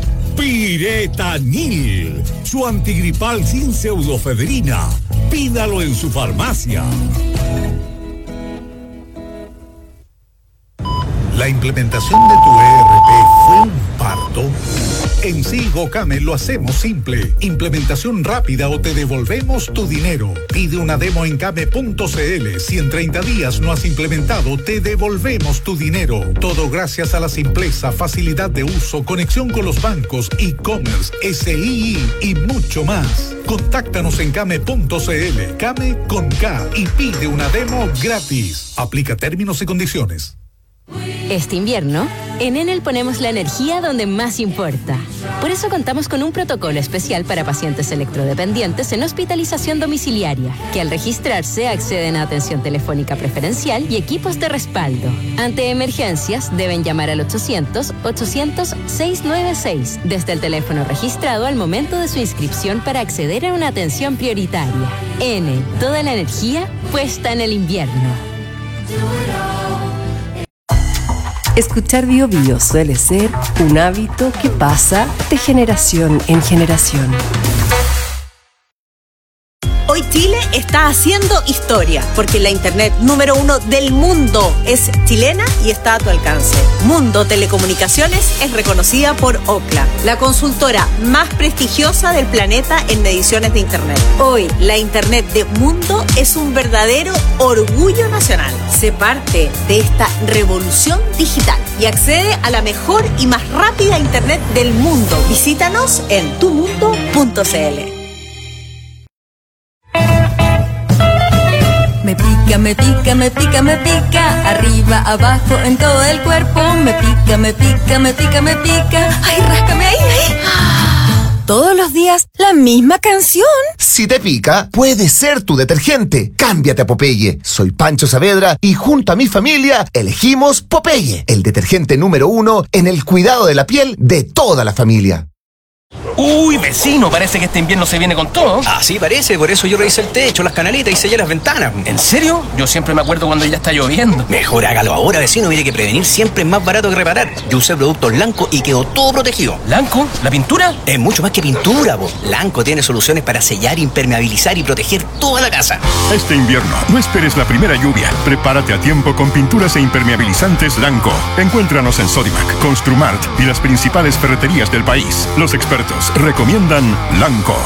[SPEAKER 10] Piretanil. Su antigripal sin pseudofedrina. Pídalo en su farmacia.
[SPEAKER 7] ¿La implementación de tu ERP fue un parto? En Sigo Came lo hacemos simple. Implementación rápida o te devolvemos tu dinero. Pide una demo en came.cl. Si en 30 días no has implementado, te devolvemos tu dinero. Todo gracias a la simpleza, facilidad de uso, conexión con los bancos, e-commerce, SII y mucho más. Contáctanos en came.cl. Came con K y pide una demo gratis. Aplica términos y condiciones.
[SPEAKER 22] Este invierno, en Enel ponemos la energía donde más importa. Por eso contamos con un protocolo especial para pacientes electrodependientes en hospitalización domiciliaria, que al registrarse acceden a atención telefónica preferencial y equipos de respaldo. Ante emergencias, deben llamar al 800-800-696 desde el teléfono registrado al momento de su inscripción para acceder a una atención prioritaria. Enel, toda la energía puesta en el invierno.
[SPEAKER 8] Escuchar Bio Bio suele ser un hábito que pasa de generación en generación.
[SPEAKER 2] Hoy Chile está haciendo historia, porque la internet número 1 del mundo es chilena y está a tu alcance. Mundo Telecomunicaciones es reconocida por Ookla, la consultora más prestigiosa del planeta en mediciones de internet. Hoy, la internet de Mundo es un verdadero orgullo nacional. Sé parte de esta revolución digital y accede a la mejor y más rápida internet del mundo. Visítanos en tumundo.cl.
[SPEAKER 22] Me pica, me pica, me pica, me pica, arriba, abajo, en todo el cuerpo. Me pica, me pica, me pica, me pica. Ay, ráscame ahí, ahí.
[SPEAKER 2] Todos los días, la misma canción.
[SPEAKER 3] Si te pica, puede ser tu detergente. Cámbiate a Popeye. Soy Pancho Saavedra y junto a mi familia elegimos Popeye, el detergente número 1 en el cuidado de la piel de toda la familia.
[SPEAKER 23] Uy, vecino, parece que este invierno se viene con todo.
[SPEAKER 24] Así parece, por eso yo revisé el techo, las canaletas y sellé las ventanas.
[SPEAKER 23] ¿En serio? Yo siempre me acuerdo cuando ya está lloviendo.
[SPEAKER 24] Mejor hágalo ahora, vecino, mire que prevenir siempre es más barato que reparar. Yo usé productos Lanco y quedó todo protegido.
[SPEAKER 23] ¿Lanco? ¿La pintura?
[SPEAKER 24] Es mucho más que pintura, po. Lanco tiene soluciones para sellar, impermeabilizar y proteger toda la casa.
[SPEAKER 25] Este invierno, no esperes la primera lluvia. Prepárate a tiempo con pinturas e impermeabilizantes Lanco. Encuéntranos en Sodimac, Construmart y las principales ferreterías del país. Los expertos recomiendan Lanco.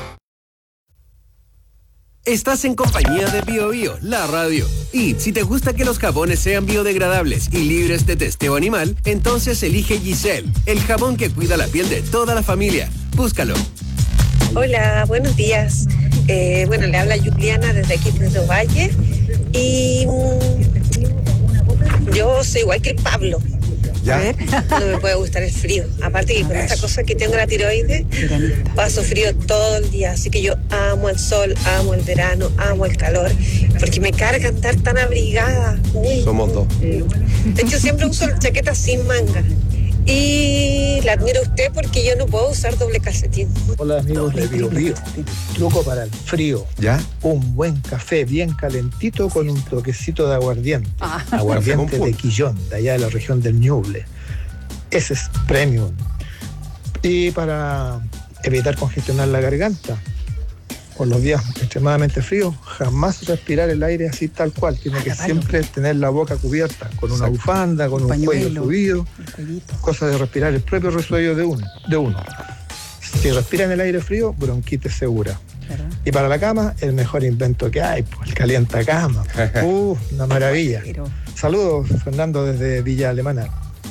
[SPEAKER 12] Estás en compañía de Bio Bio, la radio. Y si te gusta que los jabones sean biodegradables y libres de testeo animal, entonces elige Giselle, el jabón que cuida la piel de toda la familia. Búscalo.
[SPEAKER 26] Hola, buenos días. Bueno, le habla Juliana desde aquí, desde Ovalle. Y yo soy igual que el Pablo.
[SPEAKER 14] ¿Ya?
[SPEAKER 26] No me puede gustar el frío. Aparte que con esta cosa que tengo la tiroides, paso frío todo el día. Así que yo amo el sol, amo el verano, amo el calor, porque me carga andar tan abrigada.
[SPEAKER 14] Somos dos.
[SPEAKER 26] De hecho, siempre uso chaquetas sin manga. Y la admiro a usted porque yo no puedo usar doble calcetín.
[SPEAKER 27] Hola amigos de Bio Bio. Truco para el frío.
[SPEAKER 14] ¿Ya?
[SPEAKER 27] Un buen café bien calentito con un toquecito de aguardiente. Aguardiente de Quillón, de allá de la región del Ñuble. Ese es premium. Y para evitar congestionar la garganta, con los días extremadamente fríos, jamás respirar el aire así tal cual. Tiene que siempre tener la boca cubierta, con una bufanda, con un cuello subido. Cosa de respirar el propio resuello de uno. Si respiran el aire frío, bronquitis segura. Y para la cama, el mejor invento que hay, pues, el calientacama. Una maravilla. Saludos, Fernando, desde Villa Alemana.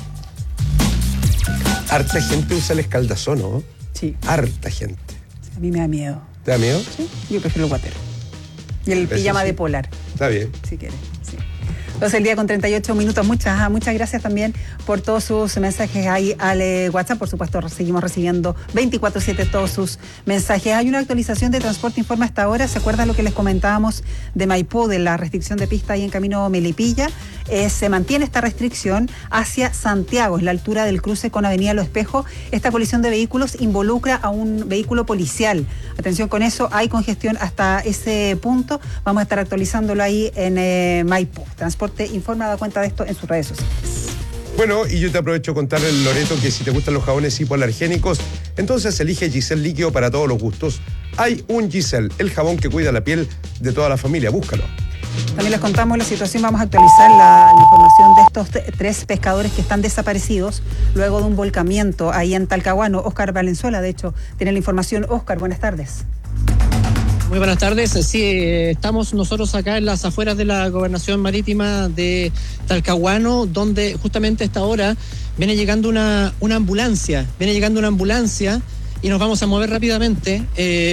[SPEAKER 14] Harta gente usa el escaldazón, ¿no?
[SPEAKER 16] Sí.
[SPEAKER 14] Harta gente.
[SPEAKER 16] A mí me da miedo.
[SPEAKER 14] ¿Te da miedo?
[SPEAKER 16] Sí, yo prefiero el guatero. Y el pijama de polar.
[SPEAKER 14] Está bien.
[SPEAKER 16] Si quieres, sí. Entonces, el día con 38 minutos. Muchas gracias también por todos sus mensajes ahí al WhatsApp. Por supuesto, seguimos recibiendo 24/7 todos sus mensajes. Hay una actualización de Transporte Informa hasta ahora. ¿Se acuerdan lo que les comentábamos de Maipú, de la restricción de pista ahí en camino Melipilla? Se mantiene esta restricción hacia Santiago, es la altura del cruce con Avenida Los Espejos. Esta colisión de vehículos involucra a un vehículo policial. Atención con eso, hay congestión hasta ese punto. Vamos a estar actualizándolo ahí en Maipú. Transporte Informa da cuenta de esto en sus redes sociales.
[SPEAKER 14] Bueno, y yo te aprovecho de contarle, Loreto, que si te gustan los jabones hipoalergénicos, entonces elige Giselle líquido para todos los gustos. Hay un Giselle, el jabón que cuida la piel de toda la familia. Búscalo.
[SPEAKER 16] También les contamos la situación, vamos a actualizar la información de estos 3 pescadores que están desaparecidos luego de un volcamiento ahí en Talcahuano. Óscar Valenzuela, de hecho, tiene la información. Óscar, buenas tardes.
[SPEAKER 1] Muy buenas tardes. Sí, estamos nosotros acá en las afueras de la Gobernación Marítima de Talcahuano, donde justamente a esta hora viene llegando una ambulancia. Y nos vamos a mover rápidamente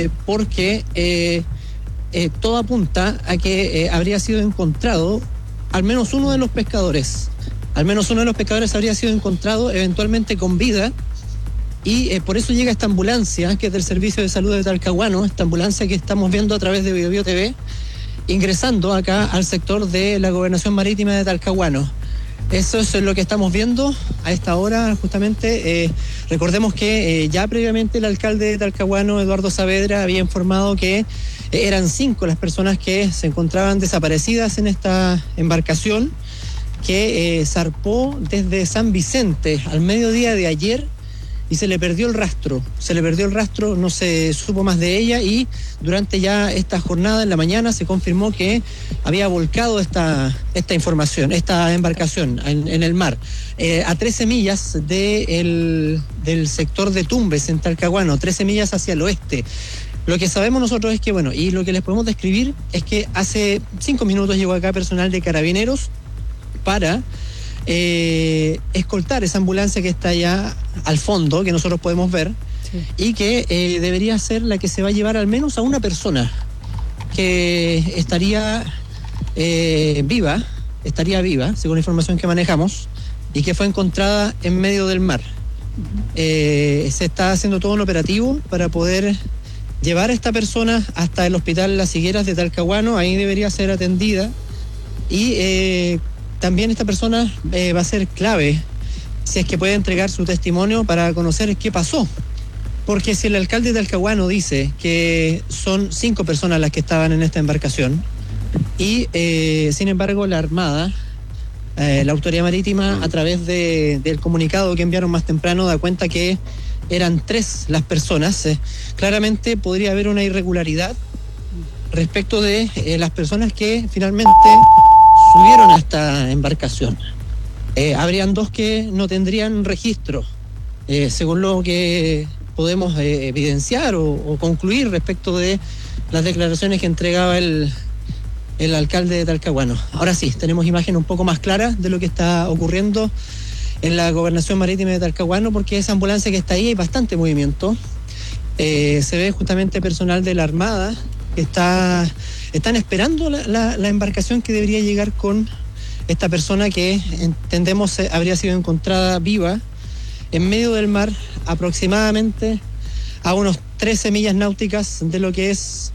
[SPEAKER 1] porque todo apunta a que habría sido encontrado al menos uno de los pescadores. Habría sido encontrado eventualmente con vida. Y por eso llega esta ambulancia, que es del Servicio de Salud de Talcahuano, esta ambulancia que estamos viendo a través de BioBio TV, ingresando acá al sector de la Gobernación Marítima de Talcahuano. Eso es lo que estamos viendo a esta hora, justamente. Recordemos que ya previamente el alcalde de Talcahuano, Eduardo Saavedra, había informado que eran 5 las personas que se encontraban desaparecidas en esta embarcación que zarpó desde San Vicente al mediodía de ayer. Y se le perdió el rastro, no se supo más de ella, y durante ya esta jornada en la mañana se confirmó que había volcado esta embarcación en el mar, a 13 millas del sector de Tumbes, en Talcahuano, 13 millas hacia el oeste. Lo que sabemos nosotros es que, y lo que les podemos describir es que hace 5 minutos llegó acá personal de Carabineros para escoltar esa ambulancia que está allá al fondo, que nosotros podemos ver, sí, y que debería ser la que se va a llevar al menos a una persona que estaría viva, según la información que manejamos, y que fue encontrada en medio del mar. Se está haciendo todo un operativo para poder llevar a esta persona hasta el hospital Las Higueras de Talcahuano. Ahí debería ser atendida, y también esta persona va a ser clave si es que puede entregar su testimonio para conocer qué pasó. Porque si el alcalde de Talcahuano dice que son 5 personas las que estaban en esta embarcación, y sin embargo la Armada, la Autoridad Marítima, a través del comunicado que enviaron más temprano, da cuenta que eran 3 las personas, claramente podría haber una irregularidad respecto de las personas que finalmente subieron a esta embarcación. Habrían 2 que no tendrían registro, según lo que podemos evidenciar o concluir respecto de las declaraciones que entregaba el alcalde de Talcahuano. Ahora sí, tenemos imagen un poco más clara de lo que está ocurriendo en la Gobernación Marítima de Talcahuano, porque esa ambulancia que está ahí hay bastante movimiento. Se ve justamente personal de la Armada que están esperando la embarcación que debería llegar con esta persona que entendemos habría sido encontrada viva en medio del mar, aproximadamente a unos 13 millas náuticas de lo que es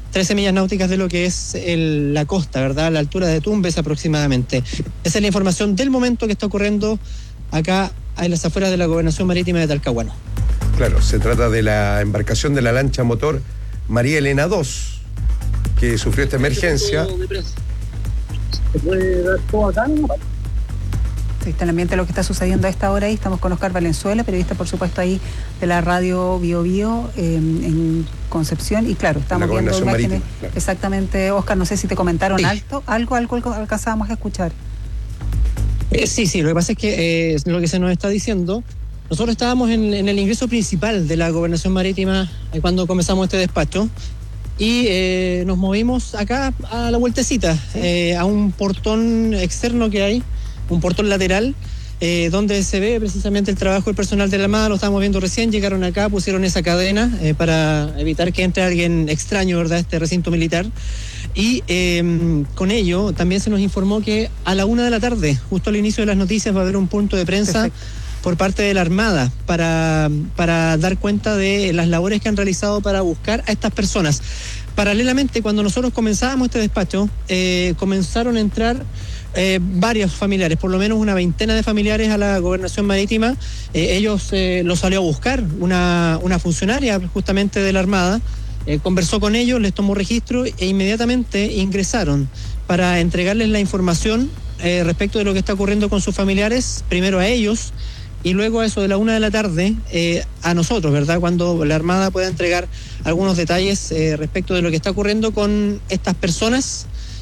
[SPEAKER 1] la costa, ¿verdad? A la altura de Tumbes aproximadamente. Esa es la información del momento que está ocurriendo acá en las afueras de la Gobernación Marítima de Talcahuano.
[SPEAKER 14] Claro, se trata de la embarcación de la lancha motor María Elena II, que sufrió esta emergencia.
[SPEAKER 16] ¿Se puede dar todo acá? Sí, está en el ambiente de lo que está sucediendo a esta hora ahí. Estamos con Óscar Valenzuela, periodista, por supuesto, ahí de la radio BioBio en Concepción. Y claro, estamos viendo imágenes. Marítima, claro. Exactamente, Óscar, no sé si te comentaron algo alcanzábamos a escuchar.
[SPEAKER 1] Sí, lo que pasa es que lo que se nos está diciendo, nosotros estábamos en el ingreso principal de la Gobernación Marítima cuando comenzamos este despacho, y nos movimos acá a la vueltecita, a un portón externo que hay, un portón lateral, donde se ve precisamente el trabajo del personal de la Armada. Lo estábamos viendo recién, llegaron acá, pusieron esa cadena para evitar que entre alguien extraño, ¿verdad?, a este recinto militar. Y con ello también se nos informó que a la 1 de la tarde, justo al inicio de las noticias, va a haber un punto de prensa. Perfecto. Por parte de la Armada para dar cuenta de las labores que han realizado para buscar a estas personas. Paralelamente, cuando nosotros comenzábamos este despacho, comenzaron a entrar varios familiares, por lo menos una veintena de familiares a la Gobernación Marítima. Ellos los salió a buscar una funcionaria justamente de la Armada, conversó con ellos, les tomó registro e inmediatamente ingresaron para entregarles la información respecto de lo que está ocurriendo con sus familiares, primero a ellos, y luego a eso de la 1 de la tarde a nosotros, ¿verdad?, cuando la Armada pueda entregar algunos detalles respecto de lo que está ocurriendo con estas personas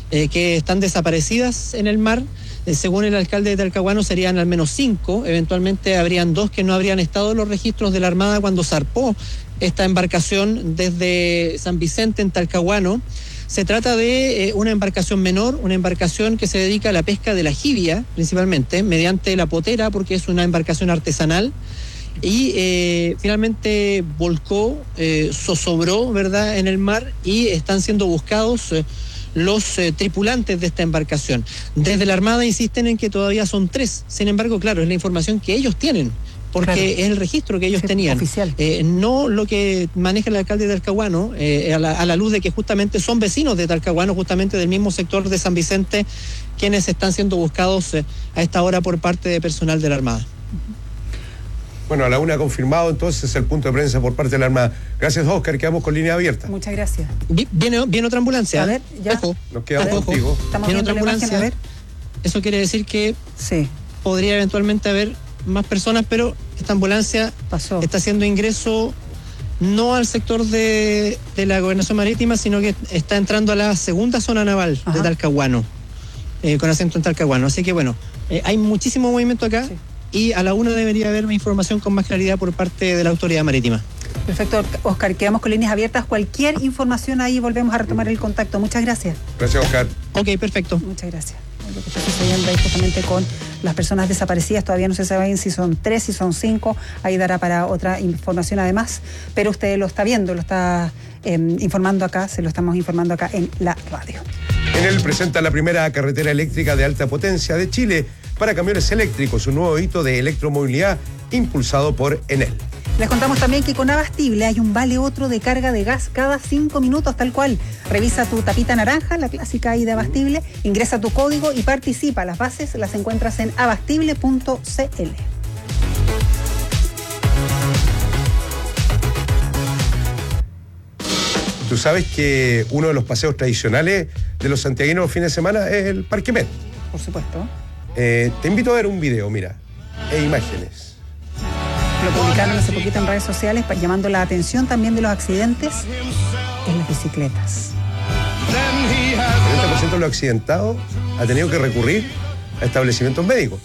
[SPEAKER 1] que están desaparecidas en el mar. Según el alcalde de Talcahuano serían al menos 5, eventualmente habrían 2 que no habrían estado en los registros de la Armada cuando zarpó esta embarcación desde San Vicente en Talcahuano. Se trata de una embarcación menor, una embarcación que se dedica a la pesca de la jibia, principalmente, mediante la potera, porque es una embarcación artesanal, y finalmente volcó, zozobró, ¿verdad?, en el mar, y están siendo buscados los tripulantes de esta embarcación. Desde la Armada insisten en que todavía son 3, sin embargo, claro, es la información que ellos tienen, porque claro, es el registro que ellos tenían, oficial. No lo que maneja el alcalde de Talcahuano, a la luz de que justamente son vecinos de Talcahuano, justamente del mismo sector de San Vicente, quienes están siendo buscados a esta hora por parte de personal de la Armada.
[SPEAKER 14] Bueno, a la una confirmado entonces el punto de prensa por parte de la Armada. Gracias, Oscar, quedamos con línea abierta.
[SPEAKER 16] Muchas gracias.
[SPEAKER 1] Viene otra ambulancia.
[SPEAKER 16] A ver, ya.
[SPEAKER 1] Ojo.
[SPEAKER 14] Nos quedamos contigo.
[SPEAKER 1] Viene otra ambulancia. A ver. Eso quiere decir que podría eventualmente haber más personas, pero esta ambulancia está haciendo ingreso no al sector de la Gobernación Marítima, sino que está entrando a la segunda zona naval de Talcahuano, con acento en Talcahuano. Así que bueno, hay muchísimo movimiento acá. Y a la una debería haber información con más claridad por parte de la autoridad marítima.
[SPEAKER 16] Perfecto, Oscar, quedamos con líneas abiertas. Cualquier información ahí volvemos a retomar el contacto. Muchas gracias.
[SPEAKER 14] Gracias, Oscar.
[SPEAKER 1] Ok, perfecto.
[SPEAKER 16] Muchas gracias. Lo que está sucediendo ahí justamente con las personas desaparecidas, todavía no se sabe si son 3, si son 5, ahí dará para otra información además, pero usted lo está viendo, lo está informando acá, se lo estamos informando acá en la radio.
[SPEAKER 14] Enel presenta la primera carretera eléctrica de alta potencia de Chile para camiones eléctricos, un nuevo hito de electromovilidad impulsado por Enel.
[SPEAKER 16] Les contamos también que con Abastible hay un vale otro de carga de gas cada 5 minutos, tal cual. Revisa tu tapita naranja, la clásica ahí de Abastible, ingresa tu código y participa. Las bases las encuentras en abastible.cl.
[SPEAKER 14] Tú sabes que uno de los paseos tradicionales de los santiaguinos los fines de semana es el Parque Met.
[SPEAKER 16] Por supuesto.
[SPEAKER 14] Te invito a ver un video, mira, e imágenes.
[SPEAKER 16] Lo publicaron hace poquito en redes sociales llamando la atención también de los accidentes en las bicicletas.
[SPEAKER 14] El 30% de los accidentados ha tenido que recurrir a establecimientos médicos.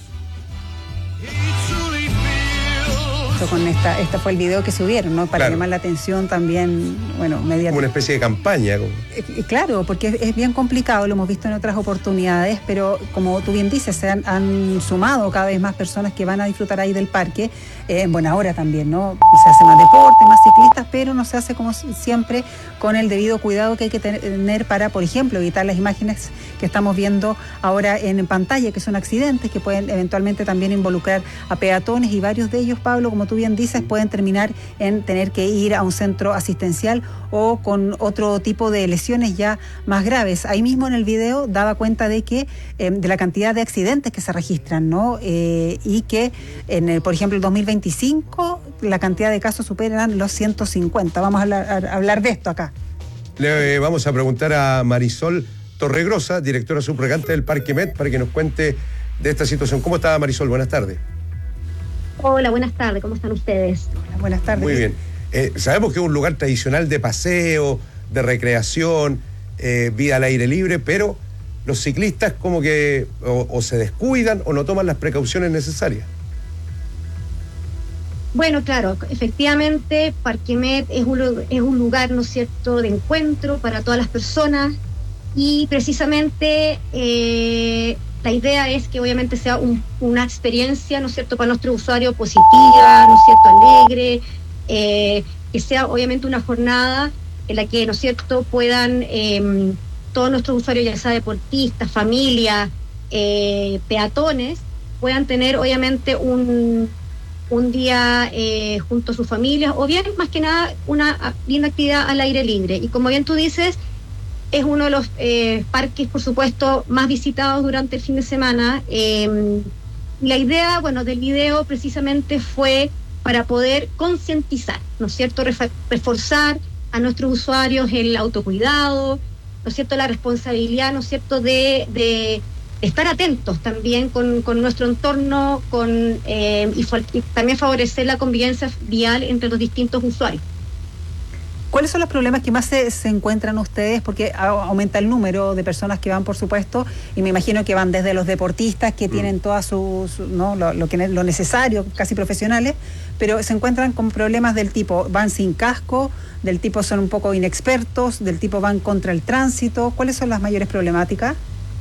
[SPEAKER 16] Con esta fue el video que subieron, ¿no? Para llamar la atención también, bueno, mediática.
[SPEAKER 14] Como una especie de campaña.
[SPEAKER 16] Claro, porque es bien complicado, lo hemos visto en otras oportunidades, pero como tú bien dices, se han sumado cada vez más personas que van a disfrutar ahí del parque, en buena hora también, ¿no? Se hace más deporte, más ciclistas, pero no se hace como siempre con el debido cuidado que hay que tener para, por ejemplo, evitar las imágenes que estamos viendo ahora en pantalla, que son accidentes que pueden eventualmente también involucrar a peatones, y varios de ellos, Pablo, como tú bien dices, pueden terminar en tener que ir a un centro asistencial o con otro tipo de lesiones ya más graves. Ahí mismo en el video daba cuenta de que de la cantidad de accidentes que se registran, ¿no? Y que por ejemplo el 2025 la cantidad de casos superan los 150. Vamos a hablar de esto acá.
[SPEAKER 14] Le vamos a preguntar a Marisol Torregrosa, directora subrogante del Parque Met, para que nos cuente de esta situación. ¿Cómo está, Marisol? Buenas tardes.
[SPEAKER 4] Hola, buenas tardes, ¿cómo están ustedes?
[SPEAKER 16] Hola, buenas tardes.
[SPEAKER 14] Muy bien. Sabemos que es un lugar tradicional de paseo, de recreación, vida al aire libre, pero los ciclistas como que o se descuidan o no toman las precauciones necesarias.
[SPEAKER 4] Bueno, claro, efectivamente, Parque Met es un lugar, ¿no es cierto?, de encuentro para todas las personas, y precisamente la idea es que obviamente sea una experiencia, ¿no es cierto?, para nuestro usuario positiva, ¿no es cierto?, alegre, que sea obviamente una jornada en la que, ¿no es cierto?, puedan todos nuestros usuarios, ya sea deportistas, familias, peatones, puedan tener obviamente un día junto a sus familias, o bien, más que nada, una linda actividad al aire libre. Y como bien tú dices, es uno de los parques, por supuesto, más visitados durante el fin de semana. La idea, bueno, del video precisamente fue para poder concientizar, ¿no es cierto?, reforzar a nuestros usuarios el autocuidado, ¿no es cierto?, la responsabilidad, ¿no es cierto?, de estar atentos también con nuestro entorno, y también favorecer la convivencia vial entre los distintos usuarios.
[SPEAKER 16] ¿Cuáles son los problemas que más se encuentran ustedes? Porque aumenta el número de personas que van, por supuesto, y me imagino que van desde los deportistas que tienen todas lo necesario, casi profesionales, pero se encuentran con problemas del tipo van sin casco, del tipo son un poco inexpertos, del tipo van contra el tránsito. ¿Cuáles son las mayores problemáticas?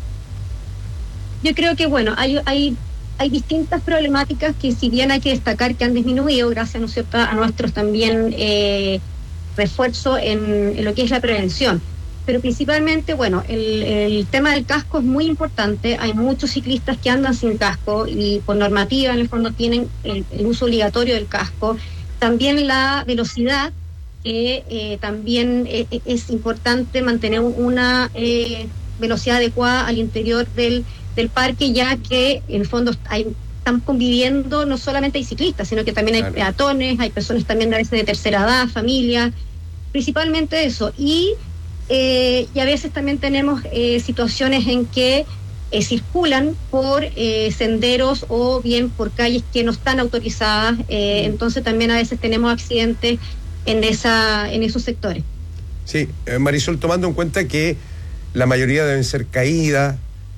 [SPEAKER 4] Yo creo que, bueno, hay distintas problemáticas que, si bien hay que destacar que han disminuido gracias, ¿no es cierto?, a nuestros también refuerzo en lo que es la prevención. Pero principalmente, bueno, el tema del casco es muy importante. Hay muchos ciclistas que andan sin casco y por normativa, en el fondo, tienen el uso obligatorio del casco. También la velocidad, también es importante mantener una velocidad adecuada al interior del parque, ya que en el fondo están conviviendo, no solamente hay ciclistas, sino que también hay peatones, hay personas también a veces de tercera edad, familias, principalmente eso. Y a veces también tenemos situaciones en que circulan por senderos o bien por calles que no están autorizadas, entonces también a veces tenemos accidentes en esos sectores.
[SPEAKER 14] Sí, Marisol, tomando en cuenta que la mayoría deben ser caídas,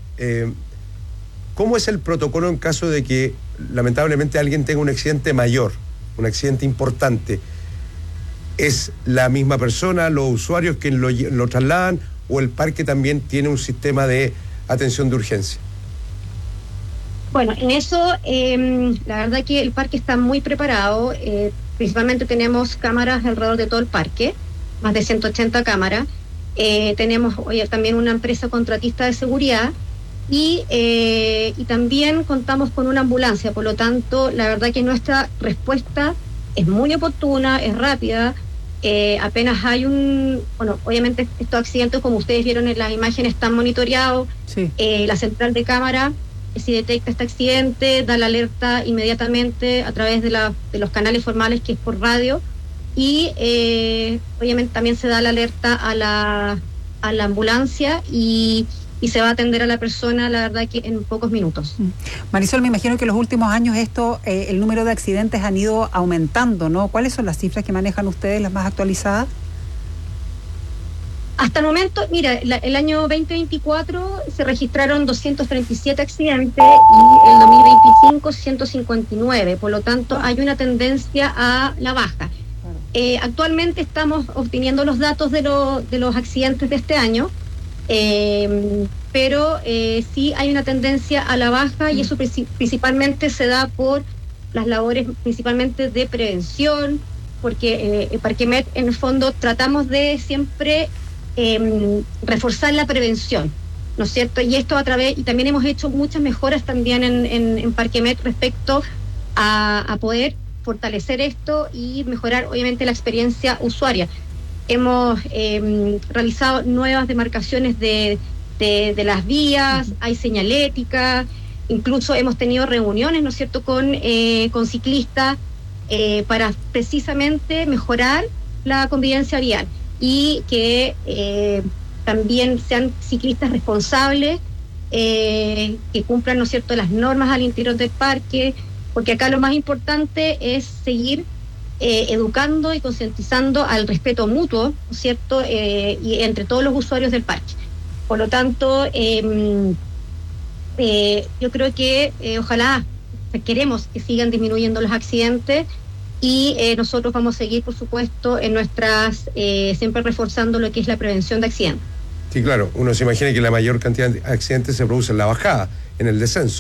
[SPEAKER 14] ¿cómo es el protocolo en caso de que lamentablemente alguien tenga un accidente mayor, un accidente importante? ¿Es la misma persona, los usuarios que lo trasladan, o el parque también tiene un sistema de atención de urgencia?
[SPEAKER 4] Bueno, en eso la verdad que el parque está muy preparado. Principalmente tenemos cámaras alrededor de todo el parque, más de 180 cámaras. Tenemos también una empresa contratista de seguridad y también contamos con una ambulancia. Por lo tanto, la verdad que nuestra respuesta es muy oportuna, es rápida. Apenas hay obviamente estos accidentes, como ustedes vieron en las imágenes, están monitoreados. Sí. La central de cámara, si detecta este accidente, da la alerta inmediatamente a través de los canales formales, que es por radio, y obviamente también se da la alerta a la ambulancia y se va a atender a la persona, la verdad, que en pocos minutos.
[SPEAKER 16] Marisol, me imagino que en los últimos años el número de accidentes han ido aumentando, ¿no? ¿Cuáles son las cifras que manejan ustedes, las más actualizadas?
[SPEAKER 4] Hasta el momento, mira, el año 2024 se registraron 237 accidentes y el 2025 159, por lo tanto hay una tendencia a la baja. Actualmente estamos obteniendo los datos de los accidentes de este año, pero sí hay una tendencia a la baja, y eso principalmente se da por las labores principalmente de prevención, porque el Parquemet, en el fondo, tratamos de siempre reforzar la prevención, ¿no es cierto? Y esto y también hemos hecho muchas mejoras también en Parquemet respecto a poder fortalecer esto y mejorar obviamente la experiencia usuaria. Hemos realizado nuevas demarcaciones de las vías, hay señalética, incluso hemos tenido reuniones, ¿no es cierto?, con ciclistas para precisamente mejorar la convivencia vial y que también sean ciclistas responsables, que cumplan, ¿no es cierto?, las normas al interior del parque, porque acá lo más importante es seguir educando y concientizando al respeto mutuo, ¿no es cierto?, y entre todos los usuarios del parque. Por lo tanto, yo creo que ojalá, queremos que sigan disminuyendo los accidentes, y nosotros vamos a seguir, por supuesto, en nuestras, siempre reforzando lo que es la prevención de accidentes.
[SPEAKER 14] Sí, claro, uno se imagina que la mayor cantidad de accidentes se produce en la bajada, en el descenso.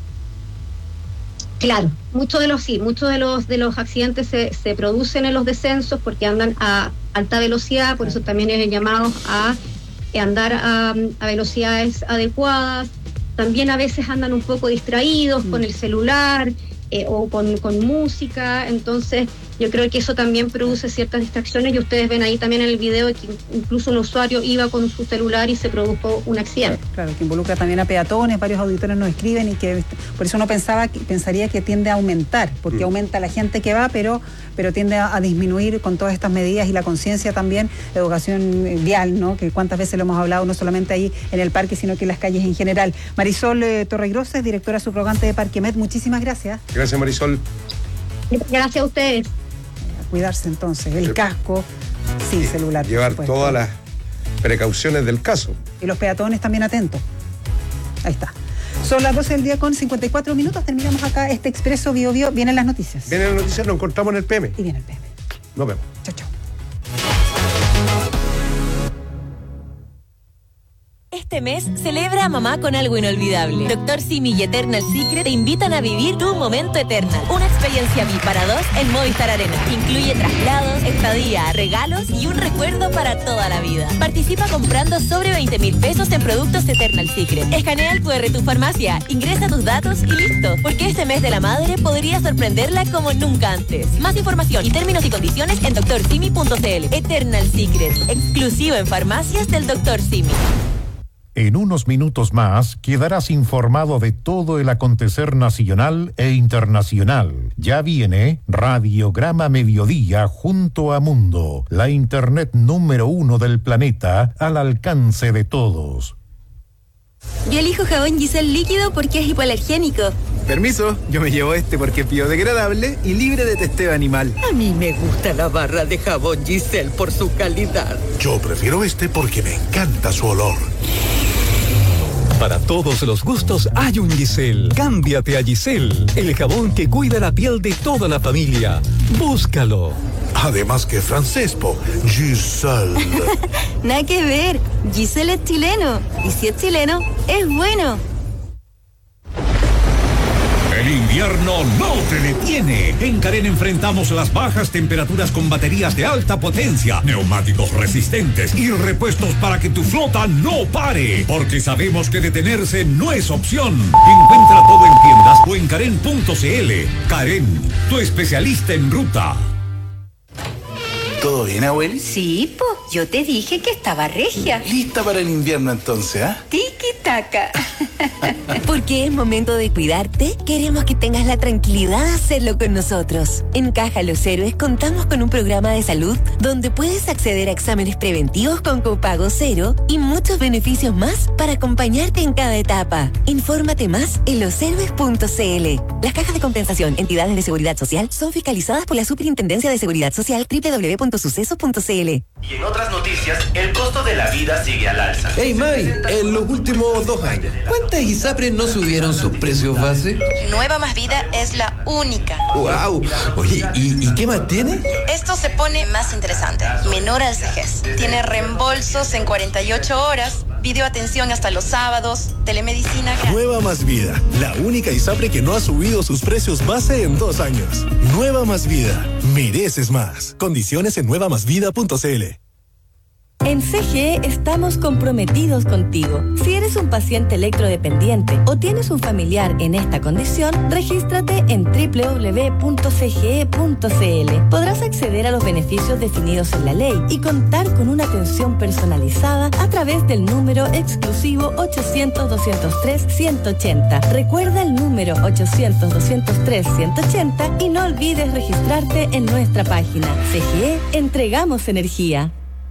[SPEAKER 4] Claro, muchos de los accidentes se producen en los descensos porque andan a alta velocidad, por eso también es el llamado a andar a velocidades adecuadas. También a veces andan un poco distraídos con el celular o con música, entonces yo creo que eso también produce ciertas distracciones, y ustedes ven ahí también en el video que incluso un usuario iba con su celular y se produjo un accidente.
[SPEAKER 16] Claro, que involucra también a peatones, varios auditores nos escriben, y que por eso uno pensaría que tiende a aumentar, porque aumenta la gente que va, pero tiende a disminuir con todas estas medidas y la conciencia también, la educación vial, ¿no?, que cuántas veces lo hemos hablado, no solamente ahí en el parque, sino que en las calles en general. Marisol Torregroses, directora subrogante de Parquemet, muchísimas gracias.
[SPEAKER 14] Gracias, Marisol.
[SPEAKER 4] Gracias a ustedes.
[SPEAKER 16] A cuidarse entonces, el casco, Sí, celular.
[SPEAKER 14] Llevar todas las precauciones del caso.
[SPEAKER 16] Y los peatones también atentos. Ahí está. Son las 12 del día con 54 minutos. Terminamos acá este Expreso Bio Bio. Vienen las noticias.
[SPEAKER 14] Vienen las noticias, nos encontramos en el PM.
[SPEAKER 16] Y viene el PM.
[SPEAKER 14] Nos vemos.
[SPEAKER 16] Chao, chao.
[SPEAKER 2] Este mes celebra a mamá con algo inolvidable. Dr. Simi y Eternal Secret te invitan a vivir tu momento Eternal. Una experiencia VIP para dos en Movistar Arena. Incluye traslados, estadía, regalos y un recuerdo para toda la vida. Participa comprando sobre 20,000 pesos en productos Eternal Secret. Escanea el QR tu farmacia, ingresa tus datos y listo. Porque este mes de la madre podría sorprenderla como nunca antes. Más información y términos y condiciones en drsimi.cl. Eternal Secret, exclusivo en farmacias del Dr. Simi.
[SPEAKER 5] En unos minutos más quedarás informado de todo el acontecer nacional e internacional. Ya viene Radiograma Mediodía junto a Mundo, la internet número 1 del planeta al alcance de todos.
[SPEAKER 22] Yo elijo jabón Giselle líquido porque es hipoalergénico.
[SPEAKER 6] Permiso, yo me llevo este porque es biodegradable y libre de testeo animal.
[SPEAKER 9] A mí me gusta la barra de jabón Giselle por su calidad.
[SPEAKER 11] Yo prefiero este porque me encanta su olor.
[SPEAKER 13] Para todos los gustos hay un Giselle. Cámbiate a Giselle, el jabón que cuida la piel de toda la familia. Búscalo.
[SPEAKER 11] Además que francés, Giselle.
[SPEAKER 22] Nada que ver, Giselle es chileno. Y si es chileno, es bueno.
[SPEAKER 10] El invierno no te detiene. En Carén enfrentamos las bajas temperaturas con baterías de alta potencia, neumáticos resistentes y repuestos para que tu flota no pare. Porque sabemos que detenerse no es opción. Encuentra todo en tiendas o en Carén.cl. Carén, tu especialista en ruta.
[SPEAKER 6] ¿Todo bien, abueli?
[SPEAKER 22] Sí, po. Yo te dije que estaba regia.
[SPEAKER 6] Lista para el invierno entonces, ¿ah?
[SPEAKER 22] Tiki-taka. Porque es momento de cuidarte, queremos que tengas la tranquilidad de hacerlo con nosotros. En Caja Los Héroes contamos con un programa de salud donde puedes acceder a exámenes preventivos con copago cero y muchos beneficios más para acompañarte en cada etapa. Infórmate más en loshéroes.cl. Las cajas de compensación, entidades de seguridad social, son fiscalizadas por la Superintendencia de Seguridad Social www.sucesos.cl.
[SPEAKER 15] Y en otras noticias, el costo de la vida sigue al alza.
[SPEAKER 17] Hey May, en los últimos 2 años, ¿cuántas ISAPRES no subieron sus precios base?
[SPEAKER 28] Nueva Más Vida es la única.
[SPEAKER 17] ¡Wow! Oye, ¿y qué más tiene?
[SPEAKER 28] Esto se pone más interesante. Menor al CEGES. Tiene reembolsos en 48 horas, videoatención hasta los sábados, telemedicina.
[SPEAKER 29] Nueva Más Vida, la única ISAPRE que no ha subido sus precios base en 2 años. Nueva Más Vida, mereces más. Condiciones en nuevamásvida.cl.
[SPEAKER 22] En CGE estamos comprometidos contigo. Si eres un paciente electrodependiente o tienes un familiar en esta condición, regístrate en www.cge.cl. Podrás acceder a los beneficios definidos en la ley y contar con una atención personalizada a través del número exclusivo 800-203-180. Recuerda el número 800-203-180 y no olvides registrarte en nuestra página. CGE, entregamos energía.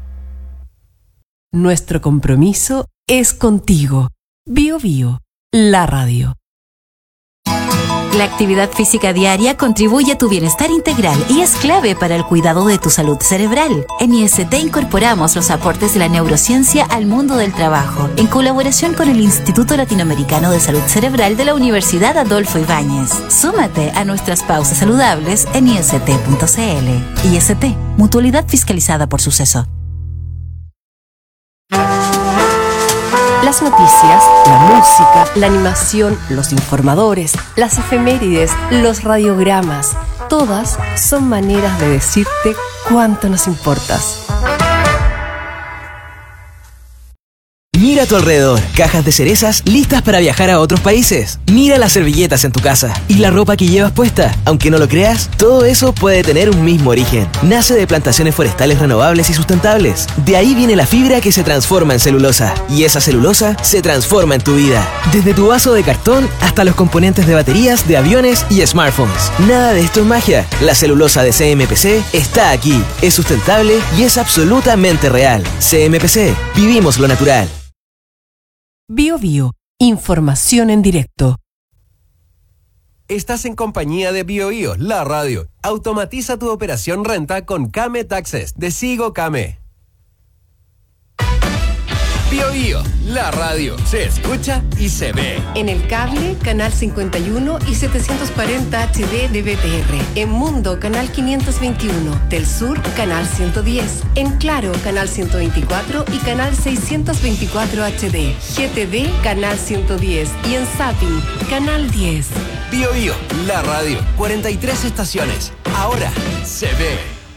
[SPEAKER 8] Nuestro compromiso es contigo. Bio Bio, la radio.
[SPEAKER 30] La actividad física diaria contribuye a tu bienestar integral y es clave para el cuidado de tu salud cerebral. En IST incorporamos los aportes de la neurociencia al mundo del trabajo, en colaboración con el Instituto Latinoamericano de Salud Cerebral de la Universidad Adolfo Ibáñez. Súmate a nuestras pausas saludables en ist.cl. IST, mutualidad fiscalizada por Suceso.
[SPEAKER 8] Las noticias, la música, la animación, los informadores, las efemérides, los radiogramas, todas son maneras de decirte cuánto nos importas.
[SPEAKER 31] Mira a tu alrededor, cajas de cerezas listas para viajar a otros países. Mira las servilletas en tu casa y la ropa que llevas puesta. Aunque no lo creas, todo eso puede tener un mismo origen. Nace de plantaciones forestales renovables y sustentables. De ahí viene la fibra que se transforma en celulosa. Y esa celulosa se transforma en tu vida. Desde tu vaso de cartón hasta los componentes de baterías, de aviones y smartphones. Nada de esto es magia. La celulosa de CMPC está aquí. Es sustentable y es absolutamente real. CMPC, vivimos lo natural.
[SPEAKER 8] Bio Bio, información en directo.
[SPEAKER 3] Estás en compañía de BioBio, la radio. Automatiza tu operación renta con Kame Taxes de Sigo Kame. BioBio, la radio. Se escucha y se ve.
[SPEAKER 8] En el cable, canal 51 y 740 HD de BTR. En Mundo, canal 521. Del Sur, canal 110. En Claro, canal 124 y canal 624 HD. GTV, canal 110. Y en Zapping, canal 10.
[SPEAKER 3] BioBio, la radio. 43 estaciones. Ahora se ve.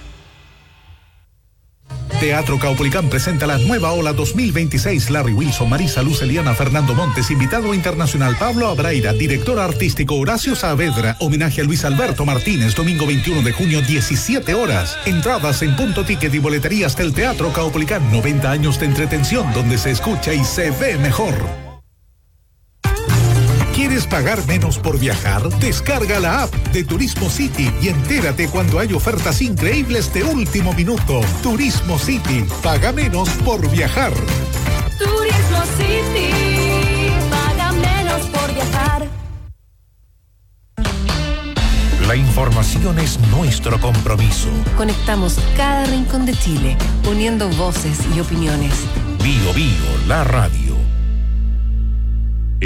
[SPEAKER 10] Teatro Caupolicán presenta la nueva ola 2026. Larry Wilson, Marisa Luz, Eliana, Fernando Montes, invitado internacional Pablo Abraira, director artístico Horacio Saavedra, homenaje a Luis Alberto Martínez, domingo 21 de junio, 17 horas. Entradas en Punto Ticket y boleterías del Teatro Caupolicán. 90 años de entretención donde se escucha y se ve mejor. ¿Quieres pagar menos por viajar? Descarga la app de Turismo City y entérate cuando hay ofertas increíbles de último minuto. Turismo City, paga menos por viajar.
[SPEAKER 7] Turismo City, paga menos por viajar.
[SPEAKER 5] La información es nuestro compromiso.
[SPEAKER 8] Conectamos cada rincón de Chile, uniendo voces y opiniones.
[SPEAKER 5] BioBio, la radio.